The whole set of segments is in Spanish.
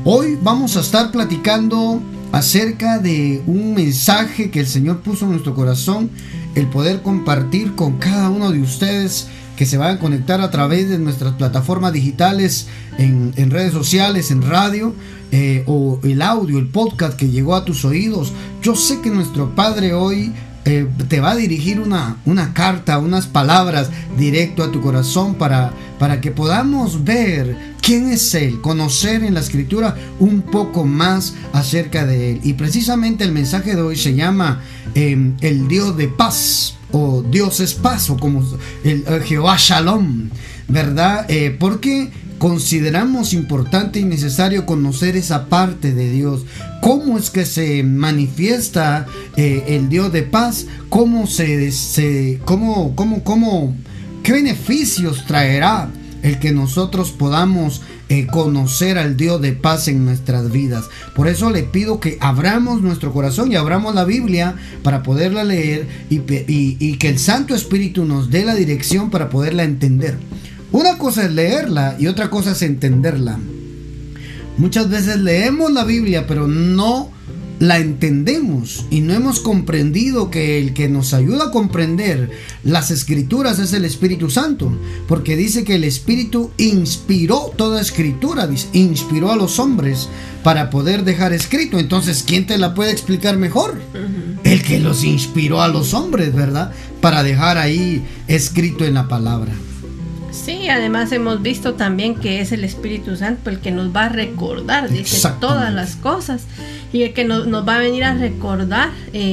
Hoy vamos a estar platicando acerca de un mensaje que el Señor puso en nuestro corazón, el poder compartir con cada uno de ustedes que se van a conectar a través de nuestras plataformas digitales, en redes sociales, en radio, o el audio, el podcast que llegó a tus oídos. Yo sé que nuestro Padre hoy te va a dirigir una carta, unas palabras directo a tu corazón para que podamos ver quién es Él, conocer en la Escritura un poco más acerca de Él. Y precisamente el mensaje de hoy se llama el Dios de paz, o Dios es paz, o como el Jehová Shalom, ¿verdad? Porque consideramos importante y necesario conocer esa parte de Dios. ¿Cómo es que se manifiesta el Dios de paz? ¿Qué beneficios traerá el que nosotros podamos conocer al Dios de paz en nuestras vidas? Por eso le pido que abramos nuestro corazón y abramos la Biblia para poderla leer y que el Santo Espíritu nos dé la dirección para poderla entender. Una cosa es leerla y otra cosa es entenderla. Muchas veces leemos la Biblia pero no la entendemos y no hemos comprendido que el que nos ayuda a comprender las Escrituras es el Espíritu Santo, porque dice que el Espíritu inspiró toda Escritura, inspiró a los hombres para poder dejar escrito. Entonces, ¿quién te la puede explicar mejor? El que los inspiró a los hombres, ¿verdad? Para dejar ahí escrito en la palabra. Sí, además hemos visto también que es el Espíritu Santo el que nos va a recordar, dice, todas las cosas, y el que nos va a venir a recordar.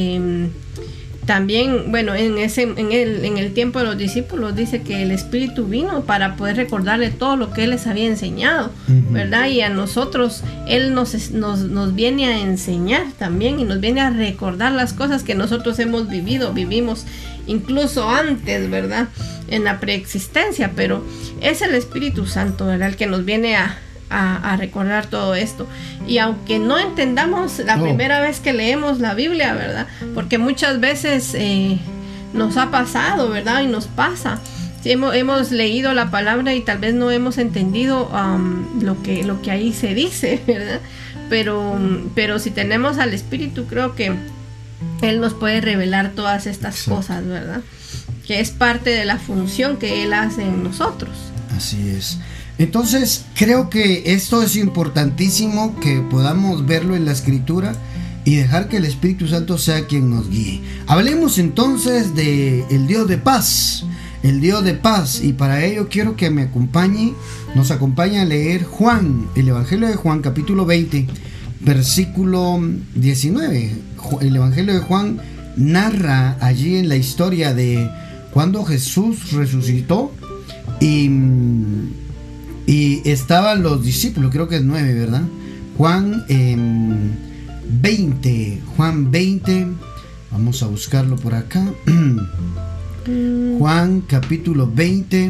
También, bueno, en el tiempo de los discípulos dice que el Espíritu vino para poder recordarle todo lo que Él les había enseñado, ¿verdad? Y a nosotros Él nos viene a enseñar también y nos viene a recordar las cosas que nosotros vivimos incluso antes, ¿verdad? En la preexistencia, pero es el Espíritu Santo, ¿verdad? El que nos viene a recordar todo esto. Y aunque no entendamos la primera vez que leemos la Biblia, ¿verdad? Porque muchas veces nos ha pasado, ¿verdad? Y nos pasa. Sí, hemos leído la palabra y tal vez no hemos entendido lo que ahí se dice, ¿verdad? Pero si tenemos al Espíritu, creo que Él nos puede revelar todas estas cosas, ¿verdad? Que es parte de la función que Él hace en nosotros. Así es. Entonces, creo que esto es importantísimo, que podamos verlo en la Escritura y dejar que el Espíritu Santo sea quien nos guíe. Hablemos entonces de el Dios de paz, el Dios de paz, y para ello quiero que nos acompañe a leer Juan, el Evangelio de Juan, capítulo 20, versículo 19. El Evangelio de Juan narra allí en la historia de cuando Jesús resucitó y estaban los discípulos, creo que es 9, ¿verdad? Juan 20, vamos a buscarlo por acá. Juan capítulo 20.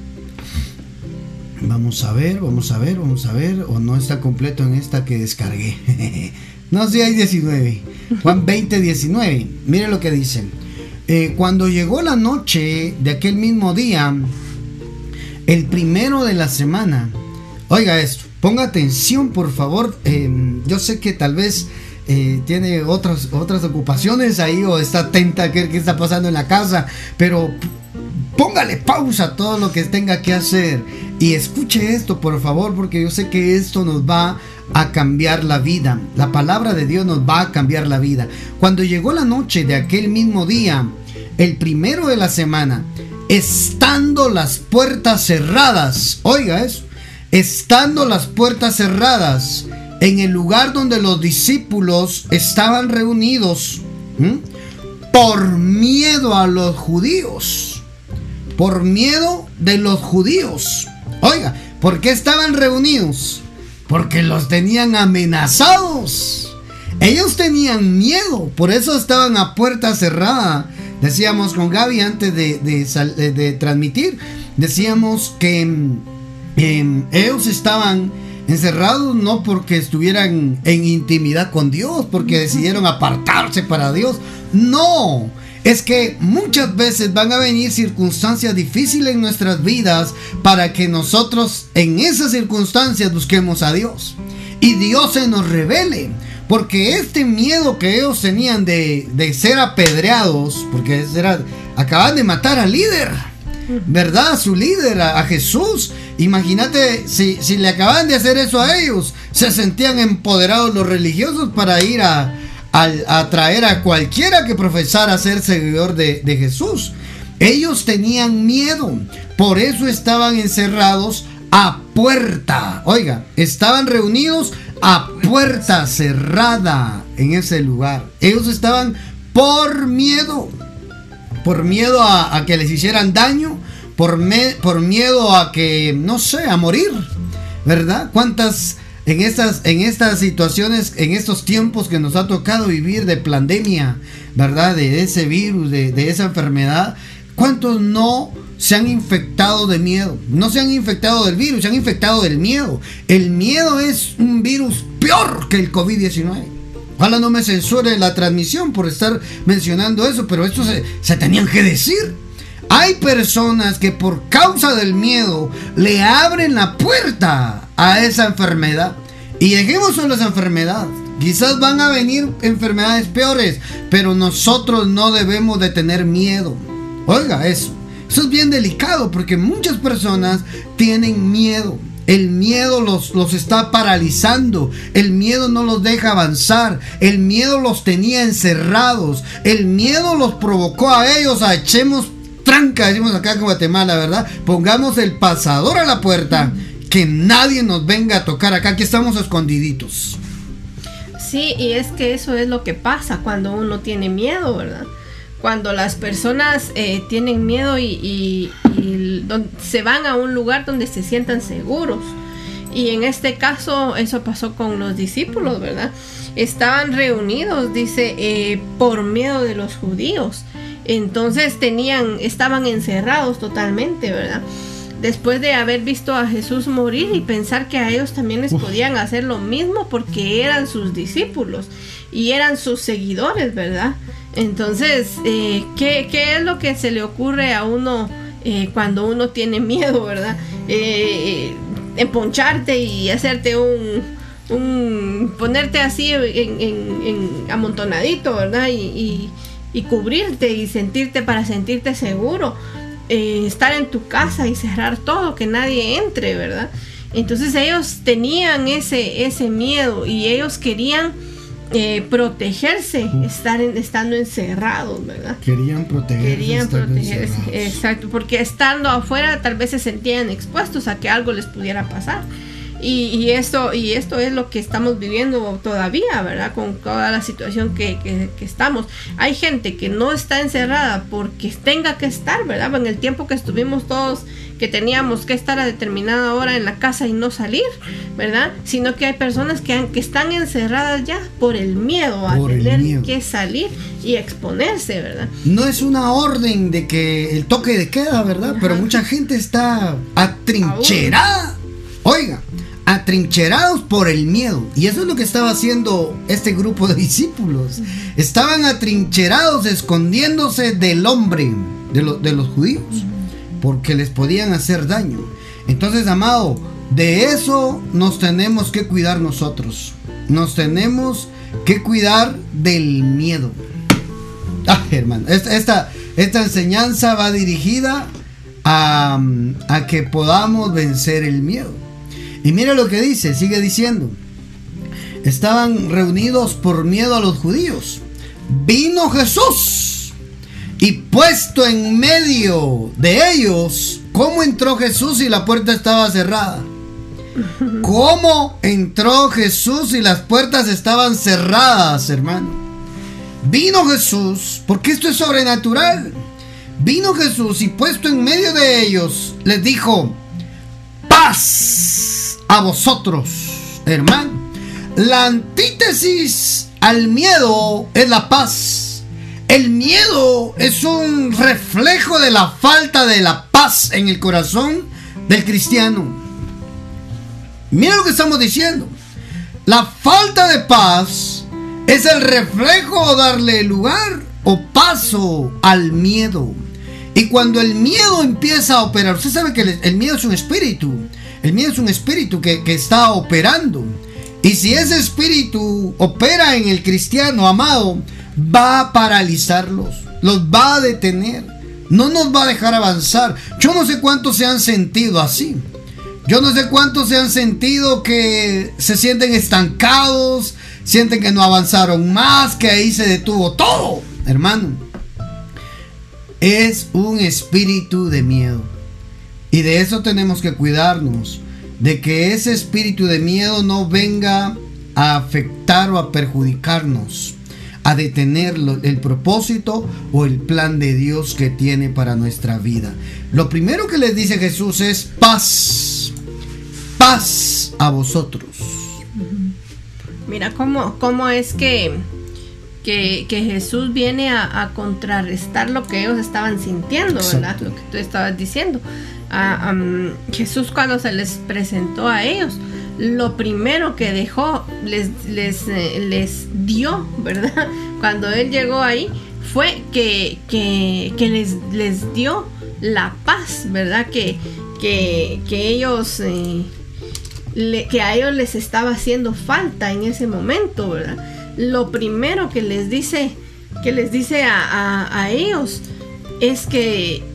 Vamos a ver, o no está completo en esta que descargué. No, sí hay 19. Juan 20, 19. Mire lo que dice. Cuando llegó la noche de aquel mismo día, el primero de la semana. Oiga esto, ponga atención por favor. Yo sé que tal vez tiene otras ocupaciones ahí, o está atenta a qué está pasando en la casa, pero póngale pausa a todo lo que tenga que hacer y escuche esto por favor, porque yo sé que esto nos va a cambiar la vida. La palabra de Dios nos va a cambiar la vida. Cuando llegó la noche de aquel mismo día, el primero de la semana, estando las puertas cerradas, oiga eso, estando las puertas cerradas en el lugar donde los discípulos estaban reunidos, por miedo a los judíos, por miedo de los judíos. Oiga, ¿por qué estaban reunidos? Porque los tenían amenazados. Ellos tenían miedo, por eso estaban a puerta cerrada. Decíamos con Gaby antes de transmitir, decíamos que ellos estaban encerrados no porque estuvieran en intimidad con Dios, porque decidieron apartarse para Dios. No, es que muchas veces van a venir circunstancias difíciles en nuestras vidas para que nosotros en esas circunstancias busquemos a Dios. y Dios se nos revele. Porque este miedo que ellos tenían de ser apedreados, porque acaban de matar al líder, ¿verdad? A su líder, a Jesús. Imagínate si le acaban de hacer eso a ellos, se sentían empoderados los religiosos para ir a traer a cualquiera que profesara ser seguidor de Jesús. Ellos tenían miedo, por eso estaban encerrados a puerta. Oiga, estaban reunidos a puerta cerrada en ese lugar. Ellos estaban por miedo a que les hicieran daño, por miedo a que, no sé, a morir, ¿verdad? ¿Cuántas en estas situaciones, en estos tiempos que nos ha tocado vivir de pandemia, ¿verdad? De ese virus, de esa enfermedad, ¿cuántos no se han infectado de miedo? No se han infectado del virus, se han infectado del miedo. El miedo es un virus peor que el COVID-19. Ojalá no me censure la transmisión por estar mencionando eso, pero esto se tenían que decir. Hay personas que por causa del miedo le abren la puerta a esa enfermedad. Y dejemos solo esa enfermedad. Quizás van a venir enfermedades peores, pero nosotros no debemos de tener miedo. Oiga, eso es bien delicado, porque muchas personas tienen miedo. El miedo los está paralizando. El miedo no los deja avanzar. El miedo los tenía encerrados. El miedo los provocó a ellos a echemos tranca, decimos acá en Guatemala, ¿verdad? Pongamos el pasador a la puerta, que nadie nos venga a tocar acá, aquí estamos escondiditos. Sí, y es que eso es lo que pasa cuando uno tiene miedo, ¿verdad? Cuando las personas tienen miedo y se van a un lugar donde se sientan seguros. Y en este caso eso pasó con los discípulos, ¿verdad? Estaban reunidos, dice, por miedo de los judíos. Entonces estaban encerrados totalmente, ¿verdad? Después de haber visto a Jesús morir y pensar que a ellos también les podían hacer lo mismo porque eran sus discípulos y eran sus seguidores, ¿verdad? Entonces, ¿qué es lo que se le ocurre a uno cuando uno tiene miedo, ¿verdad? Emponcharte y hacerte ponerte así en amontonadito, ¿verdad? Y cubrirte y para sentirte seguro, estar en tu casa y cerrar todo, que nadie entre, ¿verdad? Entonces ellos tenían ese miedo y ellos querían protegerse estando encerrados, ¿verdad? Querían protegerse, exacto, porque estando afuera tal vez se sentían expuestos a que algo les pudiera pasar. Y esto es lo que estamos viviendo todavía, ¿verdad? Con toda la situación que estamos. Hay gente que no está encerrada porque tenga que estar, ¿verdad? En el tiempo que estuvimos todos, que teníamos que estar a determinada hora en la casa y no salir, ¿verdad? Sino que hay personas que están encerradas ya por el miedo a tener que salir y exponerse, ¿verdad? No es una orden de que el toque de queda, ¿verdad? Ajá. Pero mucha gente está atrincherada. Oiga, atrincherados por el miedo. Y eso es lo que estaba haciendo este grupo de discípulos. Estaban atrincherados, escondiéndose del hombre, de los judíos, porque les podían hacer daño. Entonces, amado, de eso nos tenemos que cuidar nosotros. Nos tenemos que cuidar del miedo. Hermano, esta enseñanza va dirigida a que podamos vencer el miedo. Y mira lo que dice, sigue diciendo. Estaban reunidos por miedo a los judíos. Vino Jesús y puesto en medio de ellos. ¿Cómo entró Jesús si la puerta estaba cerrada? ¿Cómo entró Jesús si las puertas estaban cerradas, hermano? Vino Jesús, porque esto es sobrenatural. Vino Jesús y puesto en medio de ellos les dijo: paz a vosotros, hermano. La antítesis al miedo es la paz. El miedo es un reflejo de la falta de la paz en el corazón del cristiano. Mira lo que estamos diciendo. La falta de paz es el reflejo o darle lugar o paso al miedo. Y cuando el miedo empieza a operar, usted sabe que el miedo es un espíritu. El miedo es un espíritu que está operando. Y si ese espíritu opera en el cristiano, amado, va a paralizarlos, los va a detener, no nos va a dejar avanzar. Yo no sé cuántos se han sentido así. Yo no sé cuántos se han sentido que se sienten estancados, sienten que no avanzaron más, que ahí se detuvo todo. Hermano, es un espíritu de miedo. Y de eso tenemos que cuidarnos, de que ese espíritu de miedo no venga a afectar o a perjudicarnos, a detener el propósito o el plan de Dios que tiene para nuestra vida. Lo primero que les dice Jesús es paz, paz a vosotros. Mira cómo es que Jesús viene a contrarrestar lo que ellos estaban sintiendo, ¿verdad? Exacto. Lo que tú estabas diciendo. Jesús, cuando se les presentó a ellos, lo primero que dejó, les dio, ¿verdad? Cuando Él llegó ahí, fue que les dio la paz, ¿verdad? Que ellos... que a ellos les estaba haciendo falta en ese momento, ¿verdad? Lo primero que les dice a ellos es que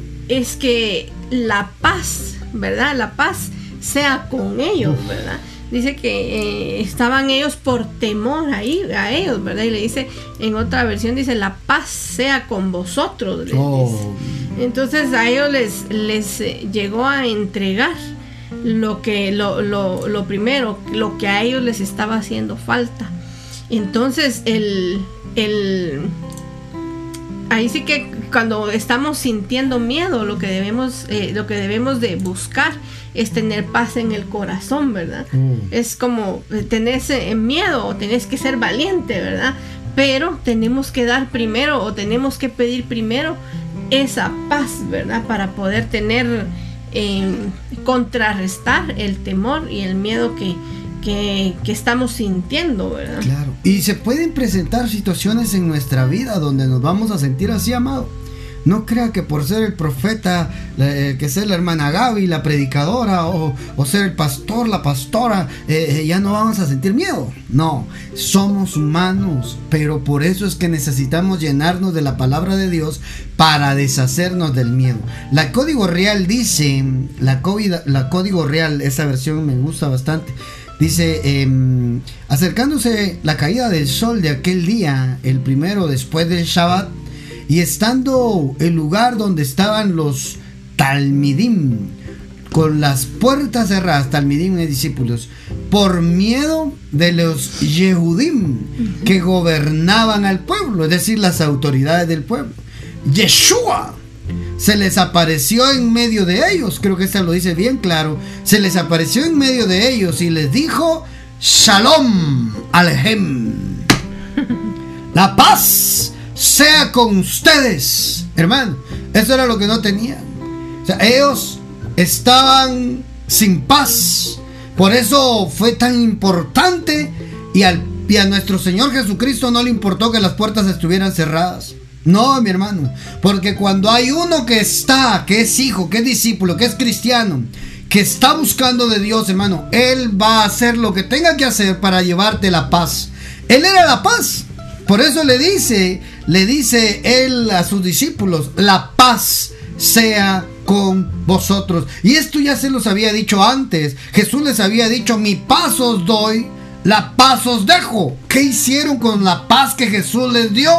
la paz, ¿verdad? La paz sea con ellos, ¿verdad? Dice que estaban ellos por temor ahí a ellos, ¿verdad? Y le dice, en otra versión dice, la paz sea con vosotros. Entonces a ellos les llegó a entregar lo primero, lo que a ellos les estaba haciendo falta. Entonces ahí sí que cuando estamos sintiendo miedo, lo que debemos de buscar es tener paz en el corazón, ¿verdad? Es como tenés miedo o tenés que ser valiente, ¿verdad? Pero tenemos que dar primero o tenemos que pedir primero esa paz, ¿verdad? Para poder tener contrarrestar el temor y el miedo que estamos sintiendo, ¿verdad? Claro. Y se pueden presentar situaciones en nuestra vida donde nos vamos a sentir así, amado. No crea que por ser el profeta, que ser la hermana Gaby, la predicadora, o ser el pastor, la pastora, ya no vamos a sentir miedo. No, somos humanos, pero por eso es que necesitamos llenarnos de la palabra de Dios para deshacernos del miedo. La Código Real dice, la Código Real, esa versión me gusta bastante. Dice, acercándose la caída del sol de aquel día, el primero después del Shabbat, y estando el lugar donde estaban los Talmidim, con las puertas cerradas, Talmidim y discípulos, por miedo de los Yehudim que gobernaban al pueblo, es decir, las autoridades del pueblo, Yeshua se les apareció en medio de ellos. Creo que esta lo dice bien claro. Se les apareció en medio de ellos y les dijo: Shalom Alejem, la paz sea con ustedes. Hermano, eso era lo que no tenían. O sea, ellos estaban sin paz. Por eso fue tan importante, y a nuestro Señor Jesucristo no le importó que las puertas estuvieran cerradas. No, mi hermano, porque cuando hay uno que es hijo, que es discípulo, que es cristiano, que está buscando de Dios, hermano, Él va a hacer lo que tenga que hacer para llevarte la paz. Él era la paz. Por eso le dice Él a sus discípulos: la paz sea con vosotros. Y esto ya se los había dicho antes. Jesús les había dicho: mi paz os doy, la paz os dejo. ¿Qué hicieron con la paz que Jesús les dio?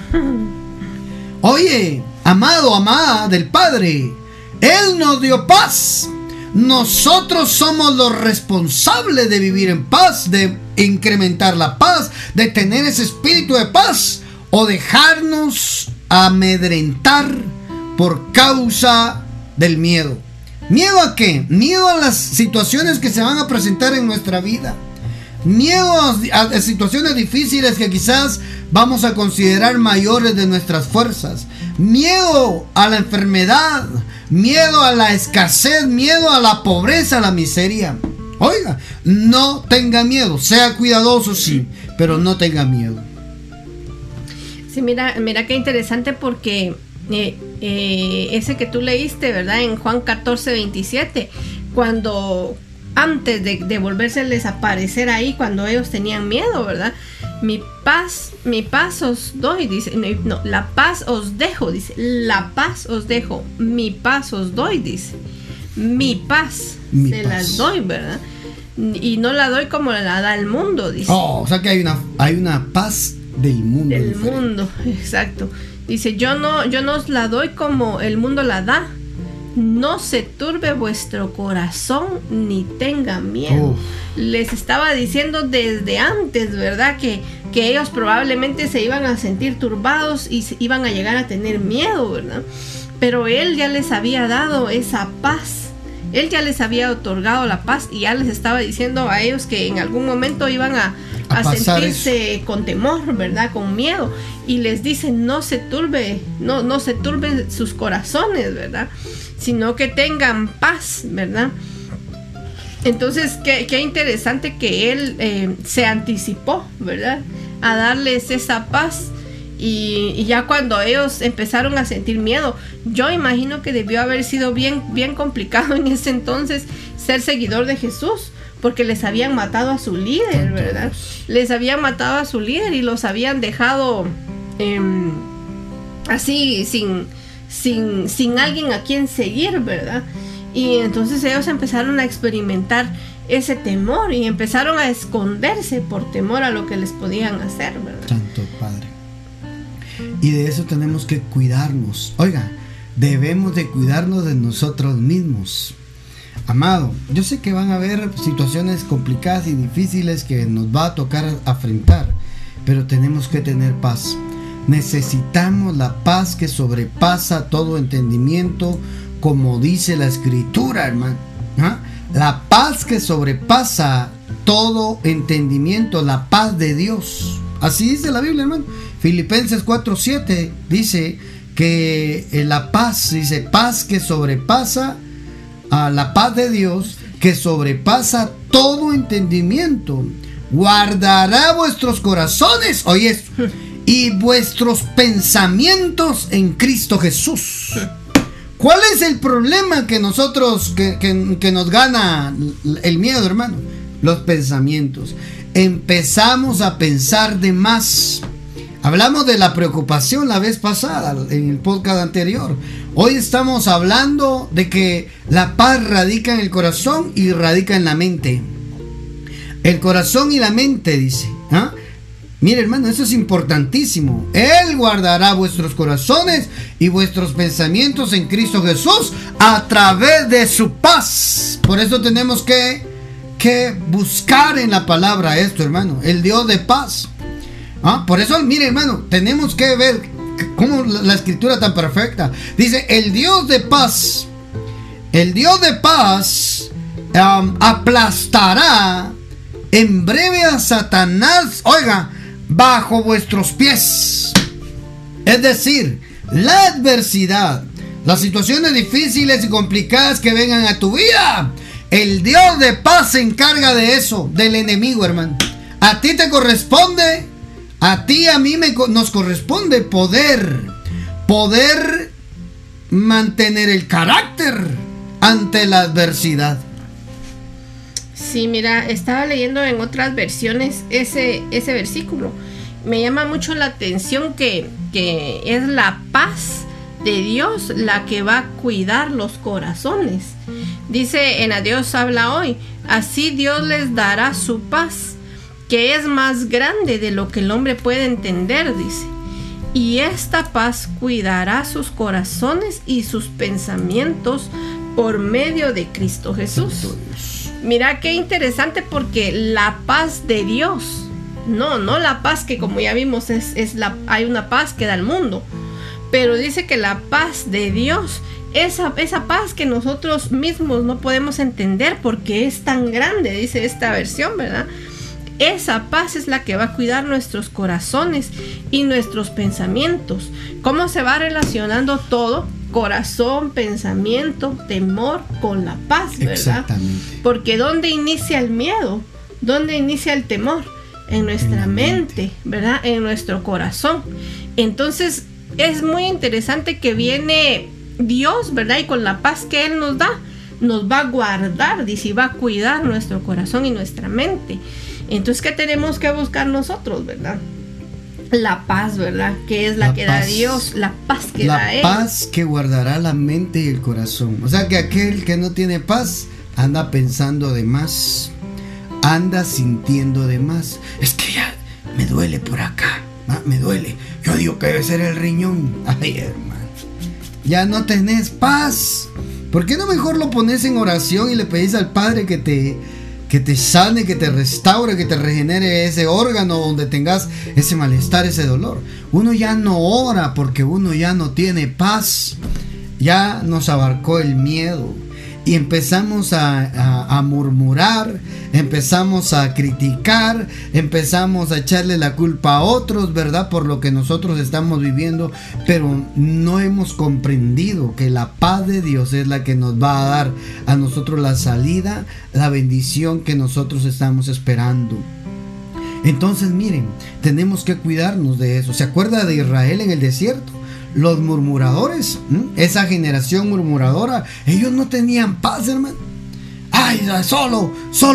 Oye, amado, amada del Padre, Él nos dio paz. Nosotros somos los responsables de vivir en paz, de incrementar la paz, de tener ese espíritu de paz, o dejarnos amedrentar por causa del miedo. ¿Miedo a qué? Miedo a las situaciones que se van a presentar en nuestra vida. Miedo a situaciones difíciles que quizás vamos a considerar mayores de nuestras fuerzas. Miedo a la enfermedad, miedo a la escasez, miedo a la pobreza, a la miseria. Oiga, no tenga miedo, sea cuidadoso, sí, pero no tenga miedo. Sí, mira qué interesante, porque ese que tú leíste, ¿verdad? En Juan 14:27, cuando antes de volvérseles a aparecer ahí cuando ellos tenían miedo, ¿verdad? Mi paz os doy, dice, no, la paz os dejo, dice, la paz os dejo, mi paz os doy, dice, mi paz se las doy, ¿verdad? Y no la doy como la da el mundo, dice. O sea que hay una paz del mundo. Del mundo, exacto. Dice, yo no os la doy como el mundo la da. No se turbe vuestro corazón ni tenga miedo. Les estaba diciendo desde antes, ¿verdad? Que ellos probablemente se iban a sentir turbados y se iban a llegar a tener miedo, ¿verdad? Pero Él ya les había dado esa paz. Él ya les había otorgado la paz y ya les estaba diciendo a ellos que en algún momento iban a sentirse con temor, ¿verdad? Con miedo. Y les dice, no se turben sus corazones, ¿verdad? Sino que tengan paz, ¿verdad? Entonces, qué interesante que Él se anticipó, ¿verdad? A darles esa paz. Y ya cuando ellos empezaron a sentir miedo, yo imagino que debió haber sido bien complicado en ese entonces ser seguidor de Jesús, porque les habían matado a su líder, ¿verdad? Les habían matado a su líder y los habían dejado así sin alguien a quien seguir, ¿verdad? Y entonces ellos empezaron a experimentar ese temor y empezaron a esconderse por temor a lo que les podían hacer, ¿verdad? Santo Padre. Y de eso tenemos que cuidarnos. Oiga, debemos de cuidarnos de nosotros mismos. Amado, yo sé que van a haber situaciones complicadas y difíciles que nos va a tocar afrontar, pero tenemos que tener paz. Necesitamos la paz que sobrepasa todo entendimiento, como dice la Escritura, hermano. ¿Ah? La paz que sobrepasa todo entendimiento, la paz de Dios. Así dice la Biblia, hermano. Filipenses 4:7 dice que la paz, dice, paz que sobrepasa a la paz de Dios, que sobrepasa todo entendimiento, guardará vuestros corazones, oye esto, y vuestros pensamientos en Cristo Jesús. ¿Cuál es el problema que nosotros, que nos gana el miedo, hermano? Los pensamientos. Empezamos a pensar de más. Hablamos de la preocupación la vez pasada, en el podcast anterior. Hoy estamos hablando de que la paz radica en el corazón y radica en la mente. El corazón y la mente, dice. ¿Ah? Mire, hermano, eso es importantísimo. Él guardará vuestros corazones y vuestros pensamientos en Cristo Jesús a través de su paz. Por eso tenemos que buscar en la palabra esto, hermano, el Dios de paz. Por eso, mire, hermano, tenemos que ver cómo la escritura tan perfecta dice: el Dios de paz aplastará en breve a Satanás, oiga, bajo vuestros pies. Es decir, la adversidad, las situaciones difíciles y complicadas que vengan a tu vida, el Dios de paz se encarga de eso, del enemigo, hermano. A ti te corresponde, a ti, a mí nos corresponde poder mantener el carácter ante la adversidad. Sí, mira, estaba leyendo en otras versiones ese versículo. Me llama mucho la atención que es la paz de Dios la que va a cuidar los corazones. Dice en A Dios habla hoy: así Dios les dará su paz, que es más grande de lo que el hombre puede entender, dice. Y esta paz cuidará sus corazones y sus pensamientos por medio de Cristo Jesús. Mira qué interesante, porque la paz de Dios, no la paz que, como ya vimos, hay una paz que da el mundo, pero dice que la paz de Dios, esa paz que nosotros mismos no podemos entender porque es tan grande, dice esta versión, ¿verdad? Esa paz es la que va a cuidar nuestros corazones y nuestros pensamientos. ¿Cómo se va relacionando todo? Corazón, pensamiento, temor con la paz, ¿verdad? Exactamente. Porque ¿dónde inicia el miedo? ¿Dónde inicia el temor? En nuestra mente, ¿verdad? En nuestro corazón. Entonces es muy interesante que viene Dios, ¿verdad? Y con la paz que Él nos da, nos va a guardar, dice, y va a cuidar nuestro corazón y nuestra mente. Entonces, ¿qué tenemos que buscar nosotros, verdad? La paz, ¿verdad? Que es la que da Dios, la paz que da Él. La paz que guardará la mente y el corazón. O sea que aquel que no tiene paz anda pensando de más, anda sintiendo de más. Es que ya me duele por acá, me duele. Yo digo que debe ser el riñón. Ay, hermano, ya no tenés paz. ¿Por qué no mejor lo pones en oración y le pedís al Padre que te sane, que te restaure, que te regenere ese órgano donde tengas ese malestar, ese dolor? Uno ya no ora porque uno ya no tiene paz. Ya nos abarcó el miedo y empezamos a murmurar, empezamos a criticar, empezamos a echarle la culpa a otros, ¿verdad? Por lo que nosotros estamos viviendo, pero no hemos comprendido que la paz de Dios es la que nos va a dar a nosotros la salida, la bendición que nosotros estamos esperando. Entonces, miren, tenemos que cuidarnos de eso. ¿Se acuerda de Israel en el desierto? Los murmuradores, esa generación murmuradora, ellos no tenían paz, hermano. Ay, solo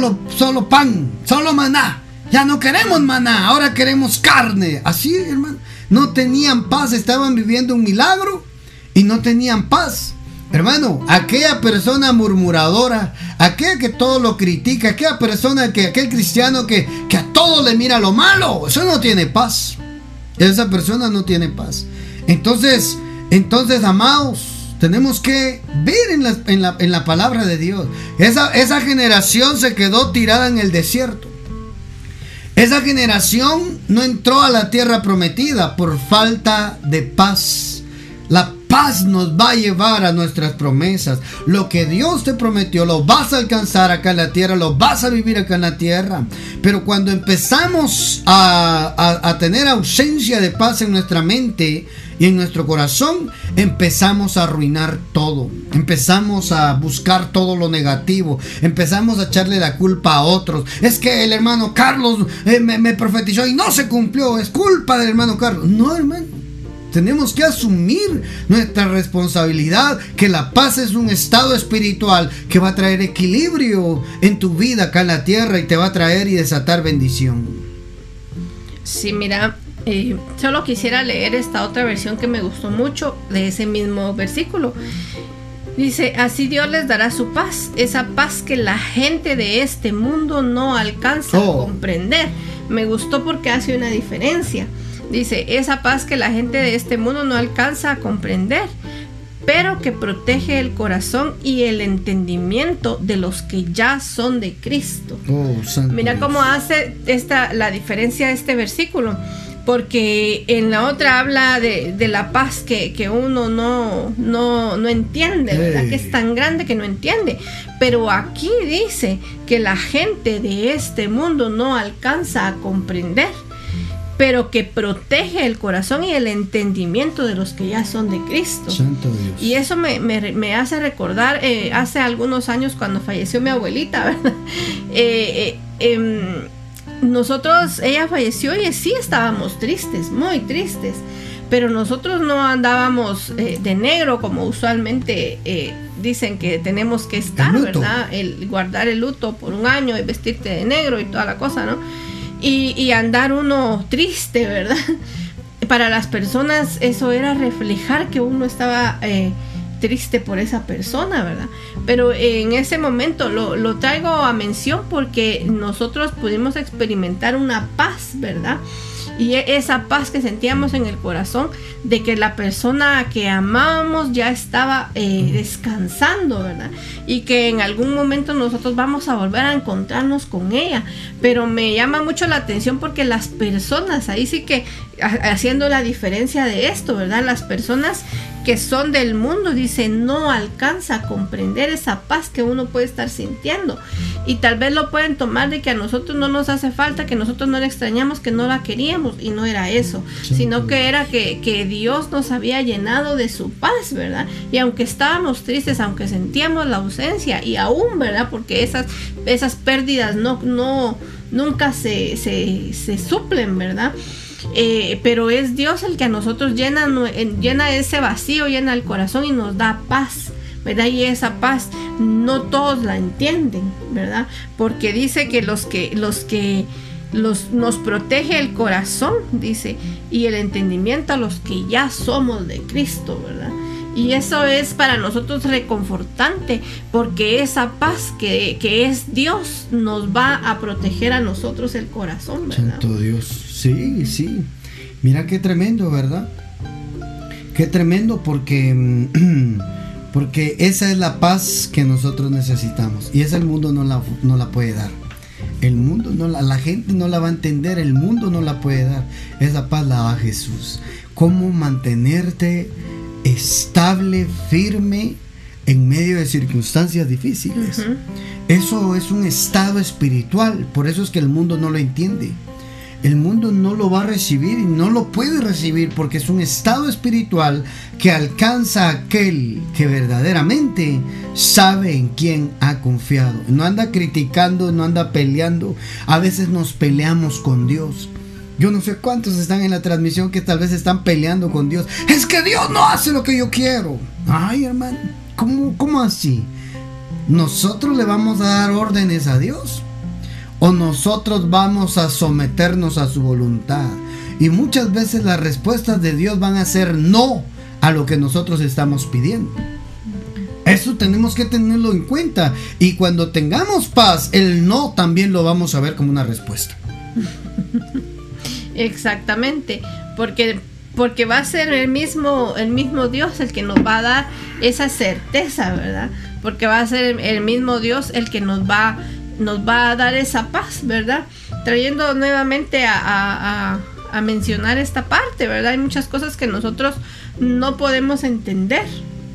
pan, solo maná. Ya no queremos maná, ahora queremos carne. Así, hermano, no tenían paz, estaban viviendo un milagro y no tenían paz. Hermano, aquella persona murmuradora, aquella que todo lo critica, aquella persona, aquel cristiano que a todo le mira lo malo, eso no tiene paz. Esa persona no tiene paz. Entonces, amados, tenemos que ver en la palabra de Dios. Esa generación se quedó tirada en el desierto. Esa generación no entró a la tierra prometida por falta de paz. La paz nos va a llevar a nuestras promesas. Lo que Dios te prometió lo vas a alcanzar acá en la tierra, lo vas a vivir acá en la tierra. Pero cuando empezamos a tener ausencia de paz en nuestra mente y en nuestro corazón, empezamos a arruinar todo. Empezamos a buscar todo lo negativo. Empezamos a echarle la culpa a otros. Es que el hermano Carlos me profetizó y no se cumplió. Es culpa del hermano Carlos. No, hermano. Tenemos que asumir nuestra responsabilidad, que la paz es un estado espiritual que va a traer equilibrio en tu vida acá en la tierra y te va a traer y desatar bendición. Sí, mira, solo quisiera leer esta otra versión que me gustó mucho de ese mismo versículo. Dice, así Dios les dará su paz, esa paz que la gente de este mundo no alcanza a comprender. Me gustó porque hace una diferencia. Dice, esa paz que la gente de este mundo no alcanza a comprender, pero que protege el corazón y el entendimiento de los que ya son de Cristo. Mira cómo hace la diferencia este versículo, porque en la otra habla de la paz que uno no entiende, ¿verdad? Que es tan grande que no entiende. Pero aquí dice que la gente de este mundo no alcanza a comprender, pero que protege el corazón y el entendimiento de los que ya son de Cristo. Santo Dios. Y eso me hace recordar hace algunos años cuando falleció mi abuelita, ¿verdad? Ella falleció y sí estábamos tristes, muy tristes, pero nosotros no andábamos de negro como usualmente dicen que tenemos que estar, ¿verdad? Guardar el luto por un año y vestirte de negro y toda la cosa, ¿no? Y andar uno triste, ¿verdad? Para las personas eso era reflejar que uno estaba triste por esa persona, ¿verdad? Pero en ese momento lo traigo a mención porque nosotros pudimos experimentar una paz, ¿verdad? Y esa paz que sentíamos en el corazón de que la persona que amábamos ya estaba descansando, ¿verdad? Y que en algún momento nosotros vamos a volver a encontrarnos con ella. Pero me llama mucho la atención porque las personas, ahí sí que haciendo la diferencia de esto, ¿verdad? Las personas que son del mundo, dice, no alcanza a comprender esa paz que uno puede estar sintiendo. Y tal vez lo pueden tomar de que a nosotros no nos hace falta, que nosotros no la extrañamos, que no la queríamos, y no era eso, sino que era que Dios nos había llenado de su paz, ¿verdad? Y aunque estábamos tristes, aunque sentíamos la ausencia, y aún, ¿verdad? Porque esas pérdidas nunca se suplen, ¿verdad? Pero es Dios el que a nosotros llena ese vacío, llena el corazón y nos da paz. ¿verdad? Y esa paz no todos la entienden, ¿verdad? Porque dice que nos protege el corazón, dice, y el entendimiento a los que ya somos de Cristo, ¿verdad? Y eso es para nosotros reconfortante, porque esa paz que es Dios nos va a proteger a nosotros el corazón, ¿verdad? Santo Dios, sí, sí. Mira qué tremendo, ¿verdad? Qué tremendo, porque esa es la paz que nosotros necesitamos, y esa el mundo no la puede dar. El mundo la gente no la va a entender, el mundo no la puede dar. Esa paz la da Jesús. ¿Cómo mantenerte estable, firme en medio de circunstancias difíciles? Uh-huh. Eso es un estado espiritual. Por eso es que el mundo no lo entiende. El mundo no lo va a recibir y no lo puede recibir, porque es un estado espiritual que alcanza a aquel que verdaderamente sabe en quién ha confiado. No anda criticando, no anda peleando. A veces nos peleamos con Dios. Yo no sé cuántos están en la transmisión que tal vez están peleando con Dios. Es que Dios no hace lo que yo quiero. Ay, hermano, ¿cómo así? ¿Nosotros le vamos a dar órdenes a Dios? ¿O nosotros vamos a someternos a su voluntad? Y muchas veces las respuestas de Dios van a ser no a lo que nosotros estamos pidiendo. Eso tenemos que tenerlo en cuenta. Y cuando tengamos paz, el no también lo vamos a ver como una respuesta. Exactamente, porque va a ser el mismo Dios el que nos va a dar esa certeza, ¿verdad? Porque va a ser el mismo Dios el que nos va a dar esa paz, ¿verdad? Trayendo nuevamente a mencionar esta parte, ¿verdad? Hay muchas cosas que nosotros no podemos entender,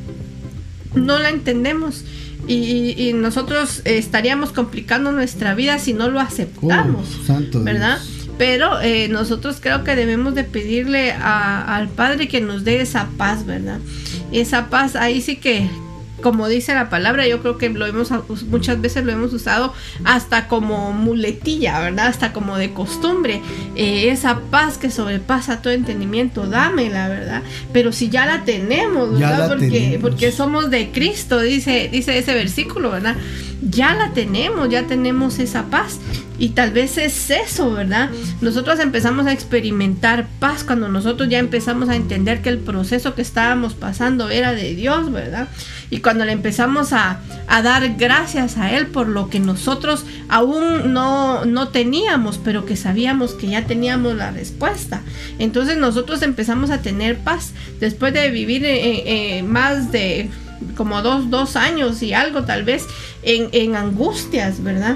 no la entendemos, y nosotros estaríamos complicando nuestra vida si no lo aceptamos, santo ¿verdad? Dios. Pero nosotros creo que debemos de pedirle al Padre que nos dé esa paz, ¿verdad? Esa paz, ahí sí que, como dice la palabra, yo creo que muchas veces lo hemos usado hasta como muletilla, ¿verdad? Hasta como de costumbre. Esa paz que sobrepasa todo entendimiento, dámela, ¿verdad? Pero si ya la tenemos, ¿verdad? Porque somos de Cristo, dice ese versículo, ¿verdad? Ya la tenemos, ya tenemos esa paz. Y tal vez es eso, ¿verdad? Nosotros empezamos a experimentar paz cuando nosotros ya empezamos a entender que el proceso que estábamos pasando era de Dios, ¿verdad? Y cuando le empezamos a dar gracias a Él por lo que nosotros aún no teníamos, pero que sabíamos que ya teníamos la respuesta. Entonces nosotros empezamos a tener paz después de vivir más de como dos años y algo tal vez en angustias, ¿verdad?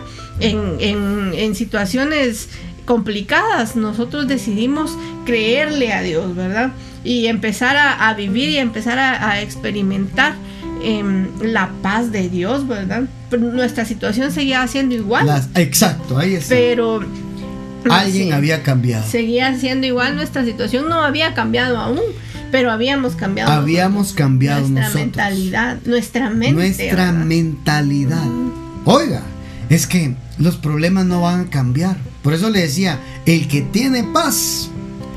En situaciones complicadas. Nosotros decidimos creerle a Dios, ¿verdad? Y empezar a vivir y empezar a experimentar la paz de Dios, ¿verdad? Pero nuestra situación seguía siendo igual. Exacto, ahí está. Pero alguien había cambiado. Seguía siendo igual, nuestra situación no había cambiado aún, pero habíamos cambiado. Nuestra nosotros. Mentalidad, nuestra mente. Nuestra mentalidad. Oiga, es que los problemas no van a cambiar. Por eso le decía, el que tiene paz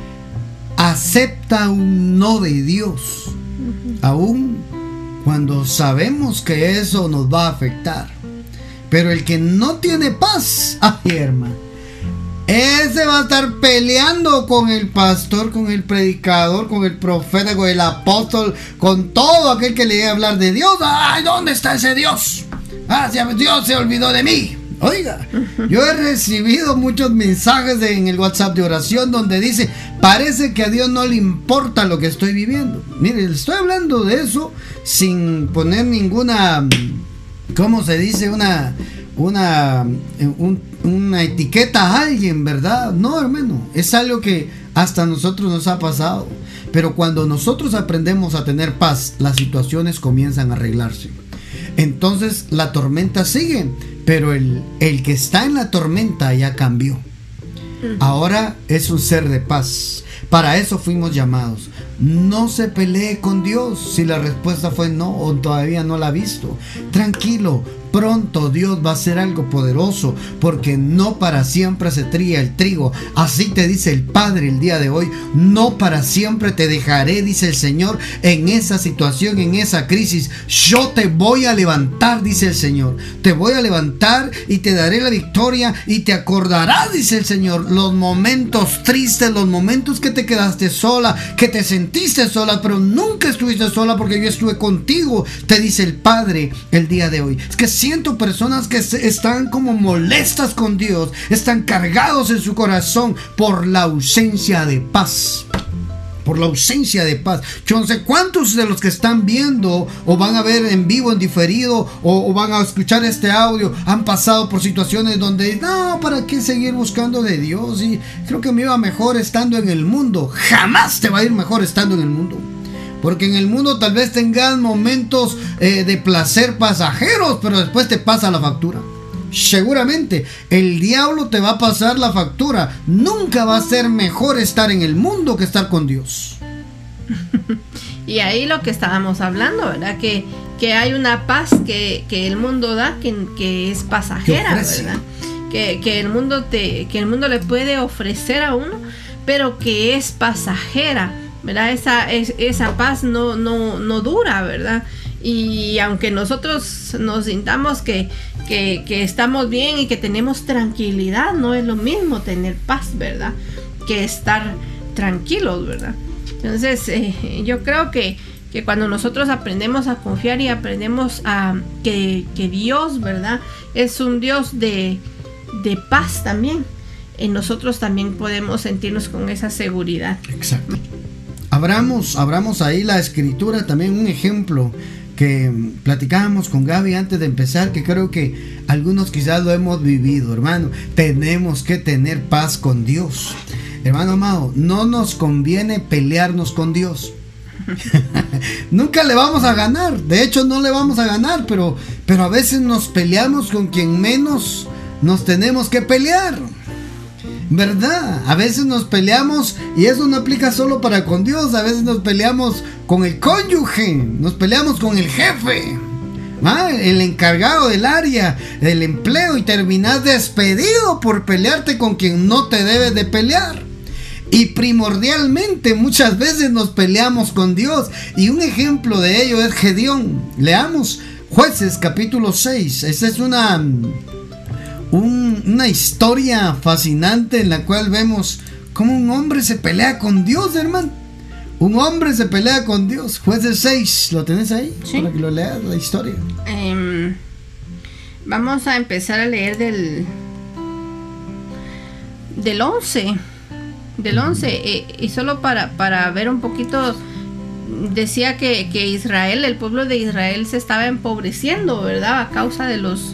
acepta un no de Dios, aún cuando sabemos que eso nos va a afectar. Pero el que no tiene paz, ay, hermano, ese va a estar peleando con el pastor, con el predicador, con el profeta, con el apóstol, con todo aquel que le llegue a hablar de Dios. ¡Ay, ¿dónde está ese Dios? Ah, Dios se olvidó de mí. Oiga, yo he recibido muchos mensajes en el WhatsApp de oración donde dice, parece que a Dios no le importa lo que estoy viviendo. Mire, estoy hablando de eso sin poner ninguna, ¿cómo se dice? Una etiqueta a alguien, ¿verdad? No, hermano, es algo que hasta a nosotros nos ha pasado. Pero cuando nosotros aprendemos a tener paz, las situaciones comienzan a arreglarse. Entonces la tormenta sigue, pero el que está en la tormenta ya cambió. Ahora es un ser de paz. Para eso fuimos llamados. No se pelee con Dios si la respuesta fue no o todavía no la ha visto. Tranquilo, pronto Dios va a hacer algo poderoso, porque no para siempre se trilla el trigo. Así te dice el Padre el día de hoy: no para siempre te dejaré, dice el Señor, en esa situación, en esa crisis. Yo te voy a levantar, dice el Señor. Te voy a levantar y te daré la victoria, y te acordarás, dice el Señor, los momentos tristes, los momentos que te quedaste sola, que te sentiste sola, pero nunca estuviste sola, porque yo estuve contigo, te dice el Padre el día de hoy. Es que siento personas que están como molestas con Dios, están cargados en su corazón por la ausencia de paz. Por la ausencia de paz. Yo no sé cuántos de los que están viendo o van a ver en vivo, en diferido, o van a escuchar este audio, han pasado por situaciones donde no, ¿para qué seguir buscando de Dios? Y creo que me iba mejor estando en el mundo. Jamás te va a ir mejor estando en el mundo, porque en el mundo tal vez tengas momentos de placer pasajeros, pero después te pasa la factura. Seguramente el diablo te va a pasar la factura. Nunca va a ser mejor estar en el mundo que estar con Dios. Y ahí lo que estábamos hablando, ¿verdad? Que hay una paz que el mundo da, que es pasajera, ¿verdad? Que el mundo le puede ofrecer a uno, pero que es pasajera, ¿verdad? Esa paz no dura, ¿verdad? Y aunque nosotros nos sintamos que estamos bien y que tenemos tranquilidad, no es lo mismo tener paz, ¿verdad?, que estar tranquilos, ¿verdad? Entonces yo creo que cuando nosotros aprendemos a confiar y aprendemos a que Dios, ¿verdad?, es un Dios de paz también, nosotros también podemos sentirnos con esa seguridad. Exacto. Abramos ahí la escritura, también un ejemplo que platicábamos con Gaby antes de empezar, que creo que algunos quizás lo hemos vivido, hermano. Tenemos que tener paz con Dios. Hermano amado, no nos conviene pelearnos con Dios. Nunca le vamos a ganar, de hecho no le vamos a ganar, pero a veces nos peleamos con quien menos nos tenemos que pelear, ¿verdad? A veces nos peleamos, y eso no aplica solo para con Dios. A veces nos peleamos con el cónyuge, nos peleamos con el jefe, el encargado del área del empleo, y terminas despedido por pelearte con quien no te debes de pelear. Y primordialmente muchas veces nos peleamos con Dios, y un ejemplo de ello es Gedeón. Leamos Jueces capítulo 6. Esa es una historia fascinante en la cual vemos cómo un hombre se pelea con Dios, hermano. Un hombre se pelea con Dios. Jueces 6, ¿lo tenés ahí? Sí. Para que lo leas, la historia. Vamos a empezar a leer del 11. Del 11. Y solo para ver un poquito, decía que Israel, el pueblo de Israel, se estaba empobreciendo, ¿verdad?, a causa de los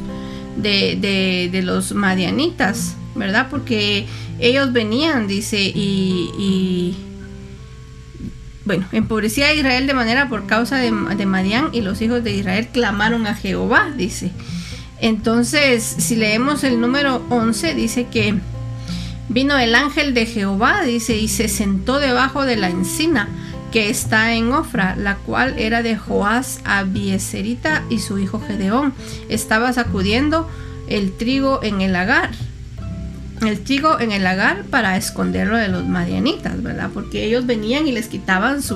madianitas, ¿verdad? Porque ellos venían, dice, y bueno, empobrecía a Israel de manera por causa de Madián, y los hijos de Israel clamaron a Jehová, dice. Entonces, si leemos el número 11, dice que vino el ángel de Jehová, dice, y se sentó debajo de la encina que está en Ofra, la cual era de Joás Abieserita, y su hijo Gedeón estaba sacudiendo el trigo en el lagar para esconderlo de los madianitas, ¿verdad? Porque ellos venían y les quitaban sus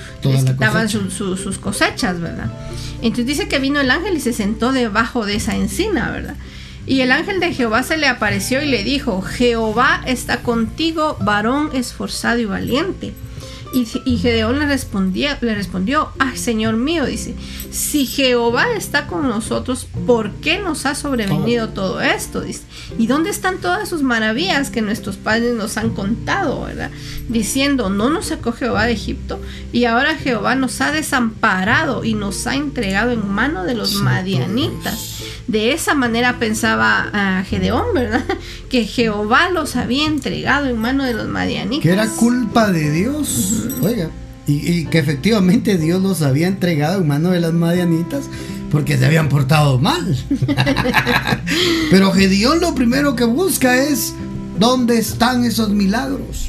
cosechas, ¿verdad? Entonces dice que vino el ángel y se sentó debajo de esa encina, ¿verdad? Y el ángel de Jehová se le apareció y le dijo: Jehová está contigo, varón esforzado y valiente. Y Gedeón le respondió: ay, Señor mío, dice, si Jehová está con nosotros, ¿por qué nos ha sobrevenido todo esto? Dice, ¿y dónde están todas sus maravillas que nuestros padres nos han contado, verdad? Diciendo: no nos sacó Jehová de Egipto, y ahora Jehová nos ha desamparado y nos ha entregado en mano de los madianitas. De esa manera pensaba Gedeón, ¿verdad? Que Jehová los había entregado en mano de los madianitas. Que era culpa de Dios. Oiga, y que efectivamente Dios los había entregado en mano de las madianitas porque se habían portado mal. Pero Gedeón lo primero que busca es: ¿dónde están esos milagros?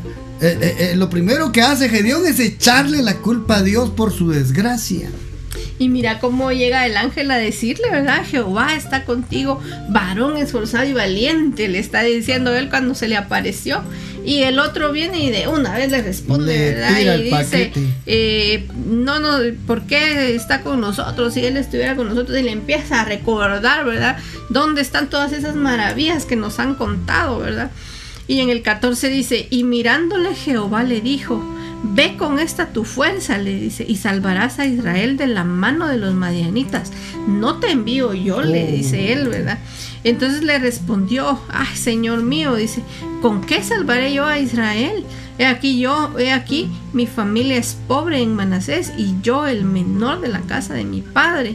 Lo primero que hace Gedeón es echarle la culpa a Dios por su desgracia. Y mira cómo llega el ángel a decirle, ¿verdad? Jehová está contigo, varón esforzado y valiente, le está diciendo él cuando se le apareció. Y el otro viene y de una vez le responde, ¿verdad? Y dice, no, ¿por qué está con nosotros? Si él estuviera con nosotros, y le empieza a recordar, ¿verdad? ¿Dónde están todas esas maravillas que nos han contado, ¿verdad? Y en el 14 dice, y mirándole Jehová le dijo, ve con esta tu fuerza, le dice, y salvarás a Israel de la mano de los madianitas. No te envío yo, le dice él, ¿verdad? Entonces le respondió, ay, Señor mío, dice, ¿con qué salvaré yo a Israel? He aquí, mi familia es pobre en Manasés y yo el menor de la casa de mi padre.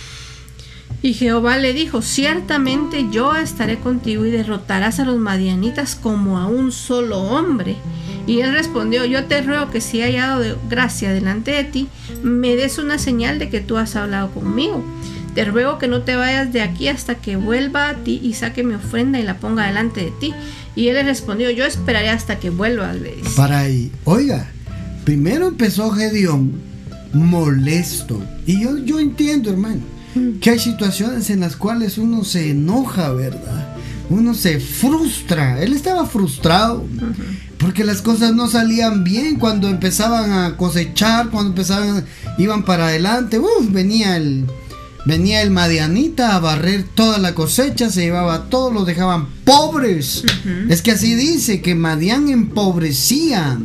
Y Jehová le dijo, ciertamente yo estaré contigo y derrotarás a los madianitas como a un solo hombre. Y él respondió, yo te ruego que si he hallado de gracia delante de ti, me des una señal de que tú has hablado conmigo. Te ruego que no te vayas de aquí hasta que vuelva a ti y saque mi ofrenda y la ponga delante de ti. Y él le respondió, yo esperaré hasta que vuelvas, le dice. Para ahí, oiga, primero empezó Gedeón molesto. Y yo entiendo, hermano, que hay situaciones en las cuales uno se enoja, ¿verdad? Uno se frustra. Él estaba frustrado porque las cosas no salían bien cuando empezaban a cosechar, iban para adelante. Venía el madianita a barrer toda la cosecha, se llevaba todo, los dejaban pobres. Es que así dice, que Madián empobrecía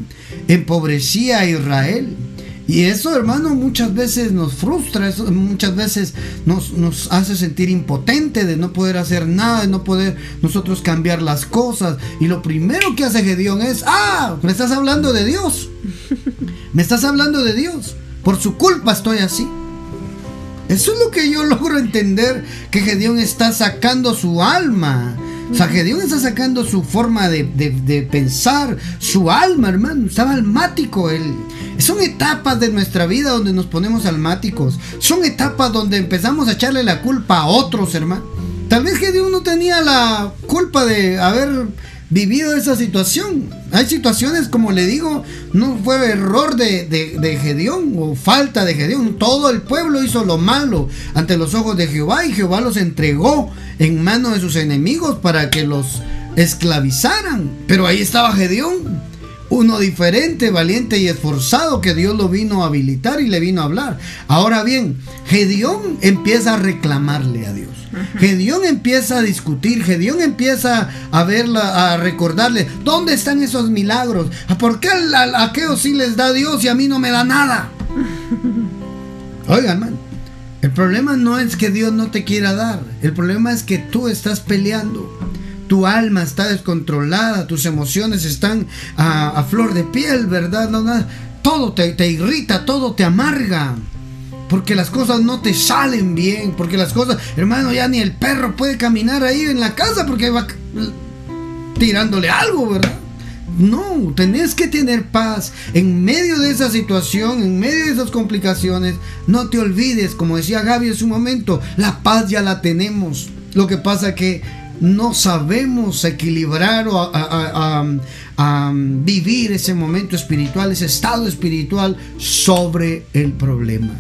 a Israel. Y eso, hermano, muchas veces nos frustra, eso muchas veces nos hace sentir impotente de no poder hacer nada, de no poder nosotros cambiar las cosas. Y lo primero que hace Gedeón es, me estás hablando de Dios. Me estás hablando de Dios. Por su culpa estoy así. Eso es lo que yo logro entender, que Gedeón está sacando su alma. O sea, Gedeón está sacando su forma de pensar, su alma, hermano. Estaba almático él. Son etapas de nuestra vida donde nos ponemos almáticos. Son etapas donde empezamos a echarle la culpa a otros, hermano. Tal vez Gedeón no tenía la culpa de haber vivido esa situación. Hay situaciones, como le digo, no fue error de Gedeón o falta de Gedeón. Todo el pueblo hizo lo malo ante los ojos de Jehová y Jehová los entregó en manos de sus enemigos para que los esclavizaran. Pero ahí estaba Gedeón, uno diferente, valiente y esforzado, que Dios lo vino a habilitar y le vino a hablar. Ahora bien, Gedeón empieza a reclamarle a Dios. Gedeón empieza a discutir, Gedeón empieza a recordarle, ¿dónde están esos milagros? ¿Por qué a aquellos sí les da Dios y a mí no me da nada? Oigan, man, el problema no es que Dios no te quiera dar, el problema es que tú estás peleando. Tu alma está descontrolada, tus emociones están a flor de piel, ¿verdad? Todo te irrita, todo te amarga. Porque las cosas no te salen bien. Porque las cosas, hermano, ya ni el perro puede caminar ahí en la casa porque va tirándole algo, ¿verdad? No, tenés que tener paz en medio de esa situación, en medio de esas complicaciones. No te olvides, como decía Gaby en su momento, la paz ya la tenemos. Lo que pasa que no sabemos equilibrar o vivir ese momento espiritual, ese estado espiritual sobre el problema.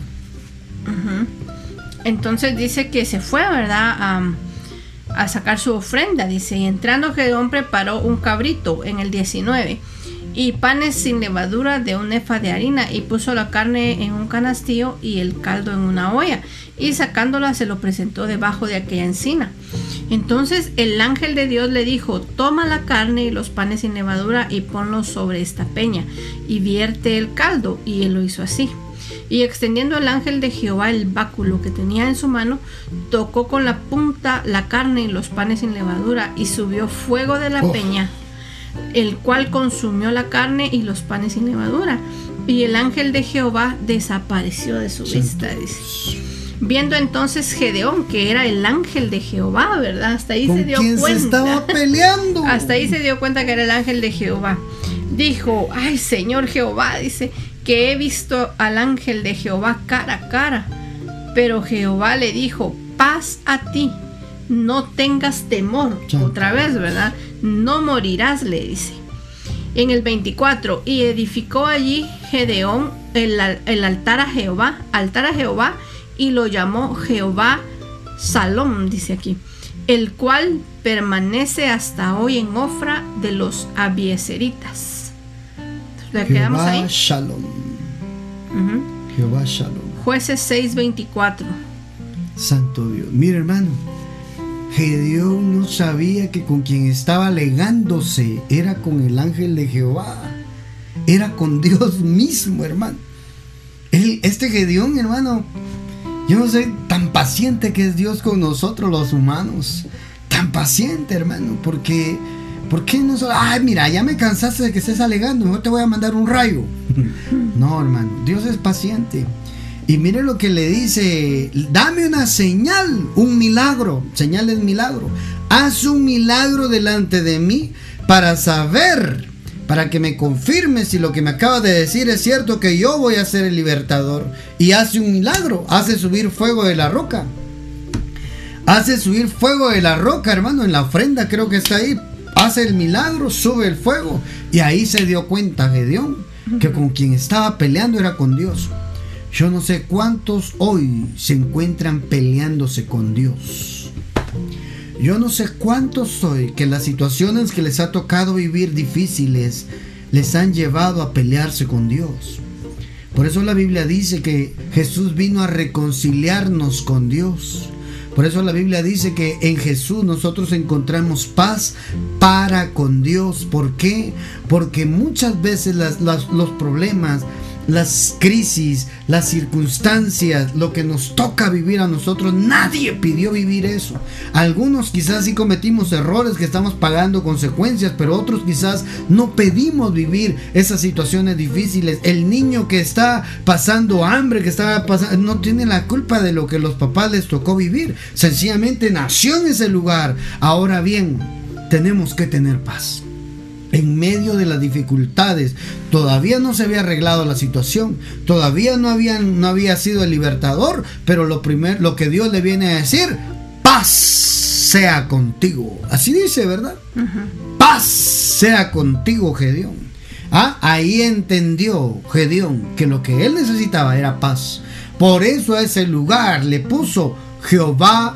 Entonces dice que se fue, ¿verdad? A sacar su ofrenda, dice, y entrando Gedeón preparó un cabrito en el 19 y panes sin levadura de un efa de harina, y puso la carne en un canastillo y el caldo en una olla, y sacándola se lo presentó debajo de aquella encina. Entonces el ángel de Dios le dijo, toma la carne y los panes sin levadura y ponlos sobre esta peña y vierte el caldo, y él lo hizo así. Y extendiendo el ángel de Jehová el báculo que tenía en su mano, tocó con la punta la carne y los panes sin levadura, y subió fuego de la peña, el cual consumió la carne y los panes sin levadura. Y el ángel de Jehová desapareció de su vista, dice. Viendo entonces Gedeón que era el ángel de Jehová, ¿verdad? Hasta ahí se dio cuenta. Se estaba peleando. Hasta ahí se dio cuenta que era el ángel de Jehová. Dijo, ay, Señor Jehová, dice, que he visto al ángel de Jehová cara a cara. Pero Jehová le dijo, paz a ti, no tengas temor. Otra vez, ¿verdad? No morirás, le dice. En el 24, y edificó allí Gedeón el altar a Jehová, y lo llamó Jehová Salom, dice aquí, el cual permanece hasta hoy en Ofra de los abiezeritas. ¿Le quedamos ahí? Shalom. Jehová Shalom. Jueces 6:24. Santo Dios. Mira, hermano, Gedeón no sabía que con quien estaba alegándose era con el ángel de Jehová, era con Dios mismo, hermano. Este Gedeón, hermano, yo no sé tan paciente que es Dios con nosotros los humanos, tan paciente, hermano, ¿por qué no? Ay, mira, ya me cansaste de que estés alegando, mejor te voy a mandar un rayo. No, hermano, Dios es paciente. Y mire lo que le dice: dame una señal, un milagro. Señal es milagro. Haz un milagro delante de mí para saber, para que me confirme si lo que me acabas de decir es cierto, que yo voy a ser el libertador. Y hace un milagro, hace subir fuego de la roca. Hace subir fuego de la roca, hermano, en la ofrenda creo que está ahí. Hace el milagro, sube el fuego. Y ahí se dio cuenta Gedeón que con quien estaba peleando era con Dios. Yo no sé cuántos hoy se encuentran peleándose con Dios. Yo no sé cuántos hoy que las situaciones que les ha tocado vivir difíciles les han llevado a pelearse con Dios. Por eso la Biblia dice que Jesús vino a reconciliarnos con Dios. Por eso la Biblia dice que en Jesús nosotros encontramos paz para con Dios. ¿Por qué? Porque muchas veces los problemas, las crisis, las circunstancias, lo que nos toca vivir a nosotros, nadie pidió vivir eso. Algunos quizás sí cometimos errores que estamos pagando consecuencias, pero otros quizás no pedimos vivir esas situaciones difíciles. El niño que está pasando hambre, no tiene la culpa de lo que los papás les tocó vivir. Sencillamente nació en ese lugar. Ahora bien, tenemos que tener paz. En medio de las dificultades, todavía no se había arreglado la situación, todavía no había sido el libertador, pero lo que Dios le viene a decir: paz sea contigo. Así dice, ¿verdad? Paz sea contigo, Gedeón. Ahí entendió Gedeón que lo que él necesitaba era paz. Por eso a ese lugar le puso Jehová